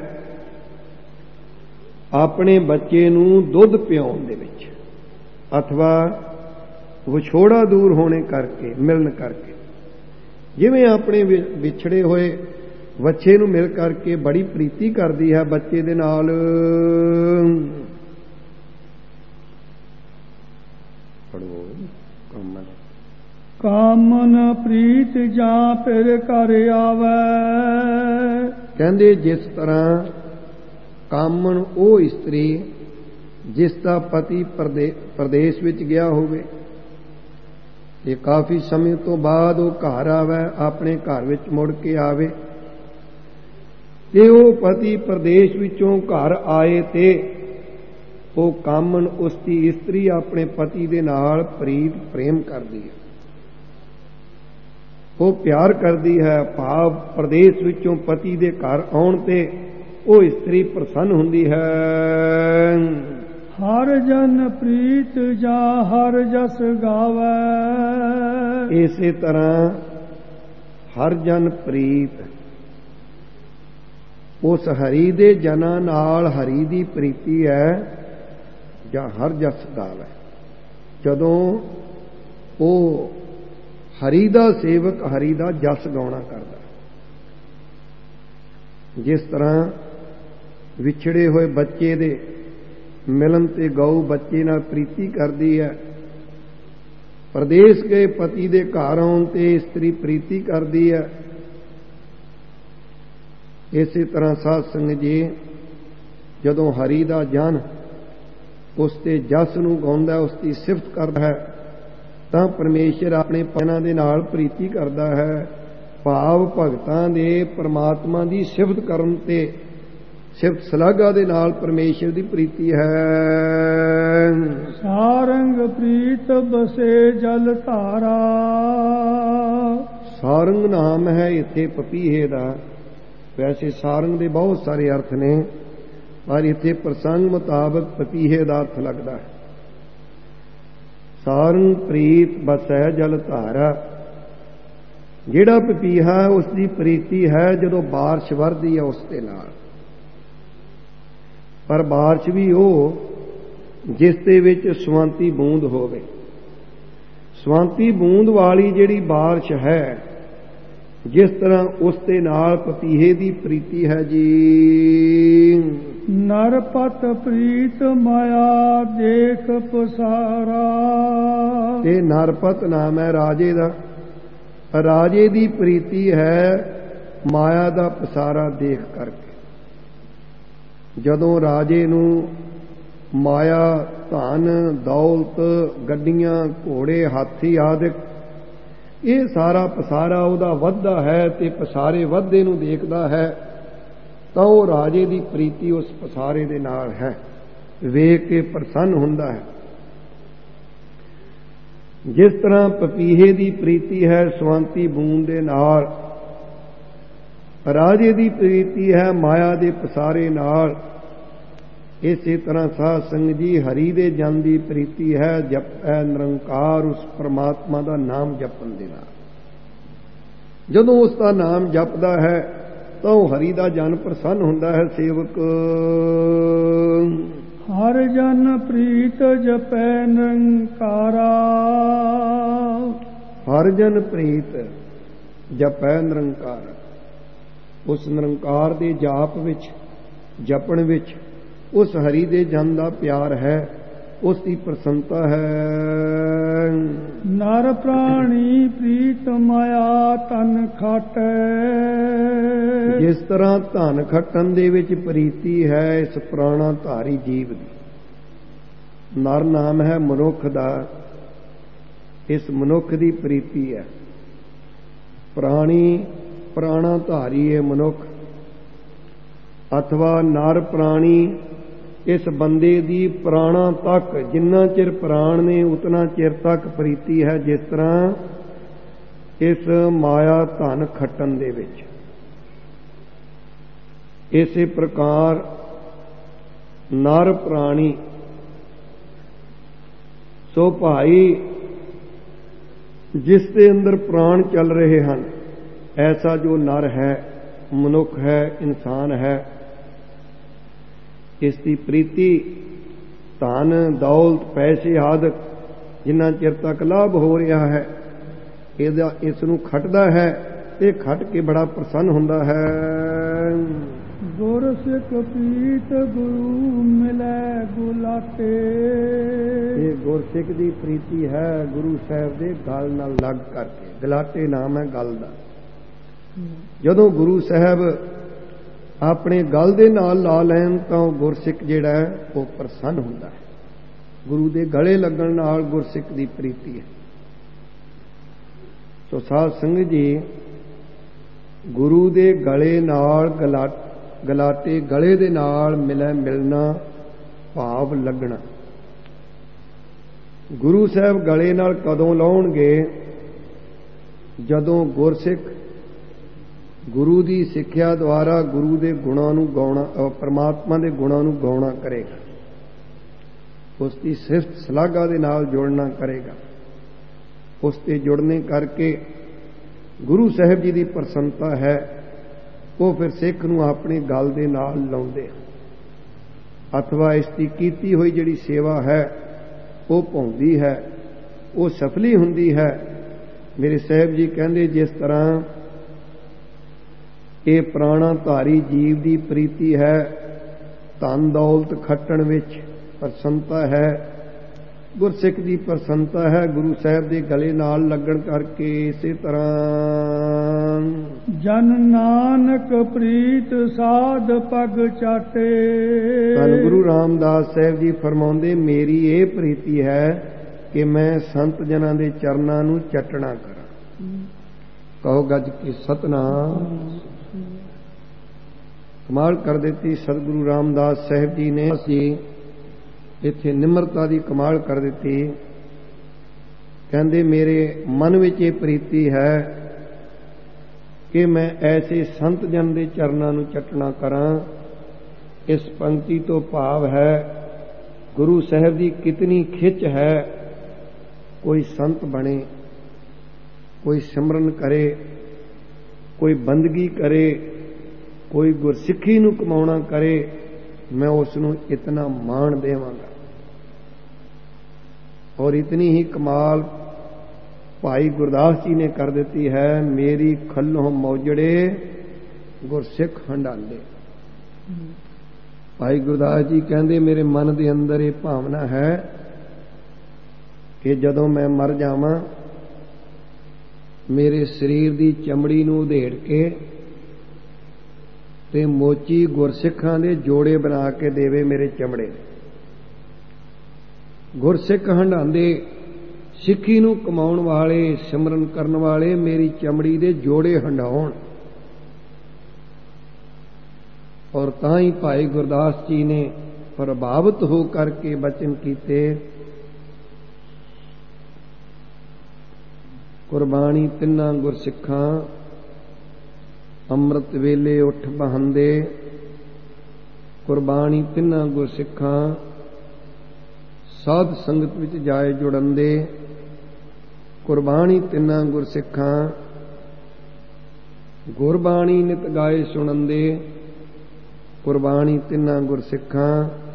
Speaker 1: ਆਪਣੇ ਬੱਚੇ ਨੂੰ ਦੁੱਧ ਪਿਆਉਣ ਦੇ ਵਿੱਚ, ਅਥਵਾ ਵਿਛੋੜਾ ਦੂਰ ਹੋਣੇ ਕਰਕੇ, ਮਿਲਣ ਕਰਕੇ। ਜਿਵੇਂ ਆਪਣੇ ਵਿਛੜੇ ਹੋਏ ਬੱਚੇ ਨੂੰ ਮਿਲ ਕਰਕੇ ਬੜੀ ਪ੍ਰੀਤੀ ਕਰਦੀ ਹੈ ਬੱਚੇ ਦੇ ਨਾਲ।
Speaker 2: ਕਾਮਨ ਪ੍ਰੀਤ ਜਾਂ ਫਿਰ ਘਰ ਆਵੇ।
Speaker 1: ਕਹਿੰਦੇ ਜਿਸ ਤਰ੍ਹਾਂ ਕਾਮਨ ਉਹ ਇਸਤਰੀ ਜਿਸ ਦਾ ਪਤੀ ਪ੍ਰਦੇਸ਼ ਵਿੱਚ ਗਿਆ ਹੋਵੇ ਤੇ ਕਾਫੀ ਸਮੇਂ ਤੋਂ ਬਾਅਦ ਉਹ ਘਰ ਆਵੇ, ਆਪਣੇ ਘਰ ਵਿੱਚ ਮੁੜ ਕੇ ਆਵੇ, ਤੇ ਉਹ ਪਤੀ ਪ੍ਰਦੇਸ਼ ਵਿੱਚੋਂ ਘਰ ਆਏ ਤੇ ਉਹ ਕਾਮਣ ਉਸ ਦੀ ਇਸਤਰੀ ਆਪਣੇ ਪਤੀ ਦੇ ਨਾਲ ਪ੍ਰੀਤ ਪ੍ਰੇਮ ਕਰਦੀ ਹੈ, ਉਹ ਪਿਆਰ ਕਰਦੀ ਹੈ। ਭਾਵ ਪ੍ਰਦੇਸ਼ ਵਿੱਚੋਂ ਪਤੀ ਦੇ ਘਰ ਆਉਣ ਤੇ ਉਹ ਇਸਤਰੀ ਪ੍ਰਸੰਨ ਹੁੰਦੀ ਹੈ।
Speaker 2: ਹਰ ਜਨ ਪ੍ਰੀਤ ਜਾ ਹਰ ਜਸ ਗਾਵੇ।
Speaker 1: ਇਸੇ ਤਰ੍ਹਾਂ ਹਰ ਜਨ ਪ੍ਰੀਤ, ਉਸ ਹਰੀ ਦੇ ਜਨਾਂ ਨਾਲ ਹਰੀ ਦੀ ਪ੍ਰੀਤੀ ਹੈ ਜਾਂ ਹਰ ਜਸ ਗਾਵੇ। ਜਦੋਂ ਉਹ ਹਰੀ ਦਾ ਸੇਵਕ ਹਰੀ ਦਾ ਜਸ ਗਾਉਣਾ ਕਰਦਾ, ਜਿਸ ਤਰ੍ਹਾਂ ਵਿਛੜੇ ਹੋਏ ਬੱਚੇ ਦੇ ਮਿਲਣ ਤੇ ਗਊ ਬੱਚੇ ਨਾਲ ਪ੍ਰੀਤੀ ਕਰਦੀ ਹੈ, ਪ੍ਰਦੇਸ਼ ਗਏ ਪਤੀ ਦੇ ਘਰ ਆਉਣ ਤੇ ਇਸਤਰੀ ਪ੍ਰੀਤੀ ਕਰਦੀ ਹੈ। ਇਸੇ ਤਰ੍ਹਾਂ ਸਾਧ ਸੰਗਤ ਜੀ, ਜਦੋਂ ਹਰੀ ਦਾ ਜਨ ਉਸ ਤੇ ਜਸ ਨੂੰ ਗਾਉਂਦਾ, ਉਸ ਦੀ ਸਿਫਤ ਕਰਦਾ ਹੈ, ਤਾਂ ਪਰਮੇਸ਼ਰ ਆਪਣੇ ਭਜਨਾਂ ਦੇ ਨਾਲ ਪ੍ਰੀਤੀ ਕਰਦਾ ਹੈ। ਭਾਵ ਭਗਤਾਂ ਦੇ ਪਰਮਾਤਮਾ ਦੀ ਸਿਫਤ ਕਰਨ ਤੇ ਸਿਫਤ ਸਲਾਘਾ ਦੇ ਨਾਲ ਪਰਮੇਸ਼ਰ ਦੀ ਪ੍ਰੀਤੀ ਹੈ।
Speaker 2: ਸਾਰੰਗ ਪ੍ਰੀਤ ਬਸੇ ਜਲ ਧਾਰਾ।
Speaker 1: ਸਾਰੰਗ ਨਾਮ ਹੈ ਇੱਥੇ ਪਪੀਹੇ ਦਾ। ਵੈਸੇ ਸਾਰੰਗ ਦੇ ਬਹੁਤ ਸਾਰੇ ਅਰਥ ਨੇ, ਪਰ ਇੱਥੇ ਪ੍ਰਸੰਗ ਮੁਤਾਬਕ ਪਪੀਹੇ ਦਾ ਅਰਥ ਲੱਗਦਾ ਹੈ। ਸਾਰੰਗ ਪ੍ਰੀਤ ਬਸੈ ਜਲ ਧਾਰਾ। ਜਿਹੜਾ ਪਪੀਹਾ ਉਸ ਦੀ ਪ੍ਰੀਤੀ ਹੈ ਜਦੋਂ ਬਾਰਿਸ਼ ਵਰਦੀ ਹੈ ਉਸ ਦੇ ਨਾਲ, ਪਰ ਬਾਰਿਸ਼ ਵੀ ਉਹ ਜਿਸ ਦੇ ਵਿੱਚ ਸਵੰਤੀ ਬੂੰਦ ਹੋਵੇ। ਸਵੰਤੀ ਬੂੰਦ ਵਾਲੀ ਜਿਹੜੀ ਬਾਰਿਸ਼ ਹੈ, ਜਿਸ ਤਰ੍ਹਾਂ ਉਸ ਦੇ ਨਾਲ ਪਪੀਹੇ ਦੀ ਪ੍ਰੀਤੀ ਹੈ ਜੀ।
Speaker 2: ਨਰਪਤ ਪ੍ਰੀਤ ਮਾਇਆ ਦੇਖ ਪਸਾਰਾ।
Speaker 1: ਇਹ ਨਰਪਤ ਨਾਮ ਹੈ ਰਾਜੇ ਦਾ। ਰਾਜੇ ਦੀ ਪ੍ਰੀਤੀ ਹੈ ਮਾਇਆ ਦਾ ਪਸਾਰਾ ਦੇਖ ਕਰਕੇ। ਜਦੋਂ ਰਾਜੇ ਨੂੰ ਮਾਇਆ, ਧਨ, ਦੌਲਤ, ਗੱਡੀਆਂ, ਘੋੜੇ, ਹਾਥੀ ਆਦਿ ਇਹ ਸਾਰਾ ਪਸਾਰਾ ਉਹਦਾ ਵੱਧਦਾ ਹੈ ਤੇ ਪਸਾਰੇ ਵੱਧਦੇ ਨੂੰ ਦੇਖਦਾ ਹੈ, ਤਾਂ ਉਹ ਰਾਜੇ ਦੀ ਪ੍ਰੀਤੀ ਉਸ ਪਸਾਰੇ ਦੇ ਨਾਲ ਹੈ, ਵੇਖ ਕੇ ਪ੍ਰਸੰਨ ਹੁੰਦਾ ਹੈ। ਜਿਸ ਤਰ੍ਹਾਂ ਪਪੀਹੇ ਦੀ ਪ੍ਰੀਤੀ ਹੈ ਸਵੰਤੀ ਬੂੰਦ ਦੇ ਨਾਲ, ਰਾਜੇ ਦੀ ਪ੍ਰੀਤੀ ਹੈ ਮਾਇਆ ਦੇ ਪਸਾਰੇ ਨਾਲ, ਇਸੇ ਤਰ੍ਹਾਂ ਸਾਧ ਸੰਗਤ ਜੀ ਹਰੀ ਦੇ ਜਨ ਦੀ ਪ੍ਰੀਤੀ ਹੈ ਜਪੈ ਨਿਰੰਕਾਰ, ਉਸ ਪਰਮਾਤਮਾ ਦਾ ਨਾਮ ਜਪਣ ਦੇ ਨਾਲ। ਜਦੋਂ ਉਸ ਦਾ ਨਾਮ ਜਪਦਾ ਹੈ ਤਾਂ ਉਹ ਹਰੀ ਦਾ ਜਨ ਪ੍ਰਸੰਨ ਹੁੰਦਾ ਹੈ। ਸੇਵਕ
Speaker 2: ਹਰ ਜਨ ਪ੍ਰੀਤ ਜਪੈ ਨਿਰੰਕਾਰਾ।
Speaker 1: ਹਰ ਜਨ ਪ੍ਰੀਤ ਜਪੈ ਨਿਰੰਕਾਰ। ਉਸ ਨਿਰੰਕਾਰ ਦੇ ਜਾਪ ਵਿੱਚ, ਜਪਣ ਵਿੱਚ ਉਸ ਹਰੀ ਦੇ ਜਨ ਦਾ ਪਿਆਰ ਹੈ, ਉਸ ਦੀ ਪ੍ਰਸੰਨਤਾ ਹੈ।
Speaker 2: ਨਰ ਪ੍ਰਾਣੀ ਪ੍ਰੀਤ ਮਾਇਆ ਤਨ ਖਾਟੈ।
Speaker 1: ਜਿਸ ਤਰ੍ਹਾਂ ਧਨ ਖੱਟਣ ਦੇ ਵਿੱਚ ਪ੍ਰੀਤੀ ਹੈ ਇਸ ਪ੍ਰਾਣਾ ਧਾਰੀ ਜੀਵ ਦੀ। ਨਰ ਨਾਮ ਹੈ ਮਨੁੱਖ ਦਾ, ਇਸ ਮਨੁੱਖ ਦੀ ਪ੍ਰੀਤੀ ਹੈ। ਪ੍ਰਾਣੀ ਪ੍ਰਾਣਾ ਧਾਰੀ ਹੈ ਮਨੁੱਖ, ਅਥਵਾ ਨਰ ਪ੍ਰਾਣੀ ਇਸ ਬੰਦੇ ਦੀ ਪ੍ਰਾਣਾ ਤੱਕ, ਜਿੰਨਾ ਚਿਰ ਪ੍ਰਾਣ ਨੇ ਉਤਨਾ ਚਿਰ ਤੱਕ ਪ੍ਰੀਤੀ ਹੈ। ਜਿਸ ਤਰ੍ਹਾਂ ਇਸ ਮਾਇਆ ਧਨ ਖੱਟਣ ਦੇ ਵਿੱਚ, ਇਸੇ ਪ੍ਰਕਾਰ ਨਰ ਪ੍ਰਾਣੀ। ਸੋ ਭਾਈ ਜਿਸ ਦੇ ਅੰਦਰ ਪ੍ਰਾਣ ਚੱਲ ਰਹੇ ਹਨ, ਐਸਾ ਜੋ ਨਰ ਹੈ, ਮਨੁੱਖ ਹੈ, ਇਨਸਾਨ ਹੈ, ਇਸ ਦੀ ਪ੍ਰੀਤੀ ਧਨ, ਦੌਲਤ, ਪੈਸੇ ਆਦਿ ਜਿੰਨਾ ਚਿਰ ਤੱਕ ਲਾਭ ਹੋ ਰਿਹਾ ਹੈ, ਇਸ ਨੂੰ ਖੱਟਦਾ ਹੈ ਤੇ ਖੱਟ ਕੇ ਬੜਾ ਪ੍ਰਸੰਨ ਹੁੰਦਾ ਹੈ।
Speaker 2: ਗੁਰ ਸਿੱਖ ਪ੍ਰੀਤ ਗੁਰੂ ਮਿਲੈ ਗੁਲਾਟੇ।
Speaker 1: ਇਹ ਗੁਰਸਿੱਖ ਦੀ ਪ੍ਰੀਤੀ ਹੈ ਗੁਰੂ ਸਾਹਿਬ ਦੇ ਗਲ ਨਾਲ ਲੱਗ ਕਰਕੇ। ਗਲਾਟੇ ਨਾਮ ਹੈ ਗਲ ਦਾ। ਜਦੋਂ ਗੁਰੂ ਸਾਹਿਬ ਆਪਣੇ ਗਲ ਦੇ ਨਾਲ ਲਾ ਲੈਣ ਤਾਂ ਉਹ ਗੁਰਸਿੱਖ ਜਿਹੜਾ ਹੈ ਉਹ ਪ੍ਰਸੰਨ ਹੁੰਦਾ ਹੈ। ਗੁਰੂ ਦੇ ਗਲੇ ਲੱਗਣ ਨਾਲ ਗੁਰਸਿੱਖ ਦੀ ਪ੍ਰੀਤੀ ਹੈ। ਸੋ ਸਾਧ ਸੰਗਤ ਜੀ, ਗੁਰੂ ਦੇ ਗਲੇ ਨਾਲ ਗਲਾਟੇ ਗਲੇ ਦੇ ਨਾਲ ਮਿਲਣਾ, ਭਾਵ ਲੱਗਣਾ। ਗੁਰੂ ਸਾਹਿਬ ਗਲੇ ਨਾਲ ਕਦੋਂ ਲਾਉਣਗੇ? ਜਦੋਂ ਗੁਰਸਿੱਖ ਗੁਰੂ ਦੀ ਸਿੱਖਿਆ ਦੁਆਰਾ ਗੁਰੂ ਦੇ ਗੁਣਾਂ ਨੂੰ ਗਾਉਣਾ, ਪਰਮਾਤਮਾ ਦੇ ਗੁਣਾਂ ਨੂੰ ਗਾਉਣਾ ਕਰੇਗਾ, ਉਸ ਦੀ ਸਿਫਤ ਸਲਾਘਾ ਦੇ ਨਾਲ ਜੁੜਨਾ ਕਰੇਗਾ। ਉਸ ਤੇ ਜੁੜਨੇ ਕਰਕੇ ਗੁਰੂ ਸਾਹਿਬ ਜੀ ਦੀ ਪ੍ਰਸੰਨਤਾ ਹੈ, ਉਹ ਫਿਰ ਸਿੱਖ ਨੂੰ ਆਪਣੇ ਗਲ ਦੇ ਨਾਲ ਲਾਉਂਦੇ ਹਨ। ਅਥਵਾ ਇਸ ਦੀ ਕੀਤੀ ਹੋਈ ਜਿਹੜੀ ਸੇਵਾ ਹੈ ਉਹ ਪਾਉਂਦੀ ਹੈ, ਉਹ ਸਫਲੀ ਹੁੰਦੀ ਹੈ। ਮੇਰੇ ਸਾਹਿਬ ਜੀ ਕਹਿੰਦੇ, ਜਿਸ ਤਰ੍ਹਾਂ ਇਹ ਪ੍ਰਾਣਾ ਧਾਰੀ ਜੀਵ ਦੀ ਪ੍ਰੀਤੀ ਹੈ, ਧਨ ਦੌਲਤ ਖੱਟਣ ਵਿੱਚ ਪ੍ਰਸੰਨਤਾ ਹੈ, ਗੁਰਸਿੱਖ ਦੀ ਪ੍ਰਸੰਨਤਾ ਹੈ ਗੁਰੂ ਸਾਹਿਬ ਦੇ ਗਲੇ ਨਾਲ ਲੱਗਣ ਕਰਕੇ। ਇਸੇ ਤਰ੍ਹਾਂ
Speaker 2: ਜਨ ਨਾਨਕ ਪ੍ਰੀਤ ਸਾਧ ਪਗ ਚਾਟੇ।
Speaker 1: ਧੰਨ ਗੁਰੂ ਰਾਮਦਾਸ ਸਾਹਿਬ ਜੀ ਫਰਮਾਉਂਦੇ, ਮੇਰੀ ਇਹ ਪ੍ਰੀਤੀ ਹੈ ਕਿ ਮੈਂ ਸੰਤ ਜਨਾਂ ਦੇ ਚਰਨਾਂ ਨੂੰ ਚੱਟਣਾ ਕਰਾਂ। ਕਹੋ ਗੱਜ ਕੇ ਸਤਿਨਾਮ। ਕਮਾਲ ਕਰ ਦਿੱਤੀ ਸਤਿਗੁਰੂ ਰਾਮਦਾਸ ਸਾਹਿਬ ਜੀ ਨੇ। ਅਸੀਂ ਇੱਥੇ ਨਿਮਰਤਾ ਦੀ ਕਮਾਲ ਕਰ ਦਿੱਤੀ। ਕਹਿੰਦੇ, ਮੇਰੇ ਮਨ ਵਿੱਚ ਇਹ ਪ੍ਰੀਤੀ ਹੈ ਕਿ ਮੈਂ ਐਸੇ ਸੰਤ ਜਨ ਦੇ ਚਰਨਾਂ ਨੂੰ ਚੱਟਣਾ ਕਰਾਂ। ਇਸ ਪੰਕਤੀ ਤੋਂ ਭਾਵ ਹੈ ਗੁਰੂ ਸਾਹਿਬ ਦੀ ਕਿਤਨੀ ਖਿੱਚ ਹੈ, ਕੋਈ ਸੰਤ ਬਣੇ, ਕੋਈ ਸਿਮਰਨ ਕਰੇ, ਕੋਈ ਬੰਦਗੀ ਕਰੇ, ਕੋਈ ਗੁਰਸਿੱਖੀ ਨੂੰ ਕਮਾਉਣਾ ਕਰੇ, मैं उसनों इतना मान देवांगा। और इतनी ही कमाल भाई गुरदास जी ने कर देती है, मेरी खल्लों मौजड़े गुरसिख हंडाले। भाई गुरदास जी कहते, मेरे मन के अंदर ये भावना है कि जदों मैं मर जावां मेरे शरीर की चमड़ी नूं उधेड़ के ते मोची गुरसिखां दे जोड़े बना के देवे मेरे चमड़े। गुरसिख हंडांदे सिक्खी नूं कमाउण वाले, सिमरन करन वाले मेरी चमड़ी दे जोड़े हंडाउण। और तां ही भाई गुरदास जी ने प्रभावित हो करके बचन कीते, कुर्बानी तिन्ना गुरसिखां अमृत वेले उठ बहंदे। कुर्बानी तिन्ना गुरसिखां साध संगत विच जाए जुड़ंदे। कुर्बानी तिन्ना गुरसिखां गुरबाणी नित गाए सुणंदे। कुर्बानी तिन्ना गुरसिखां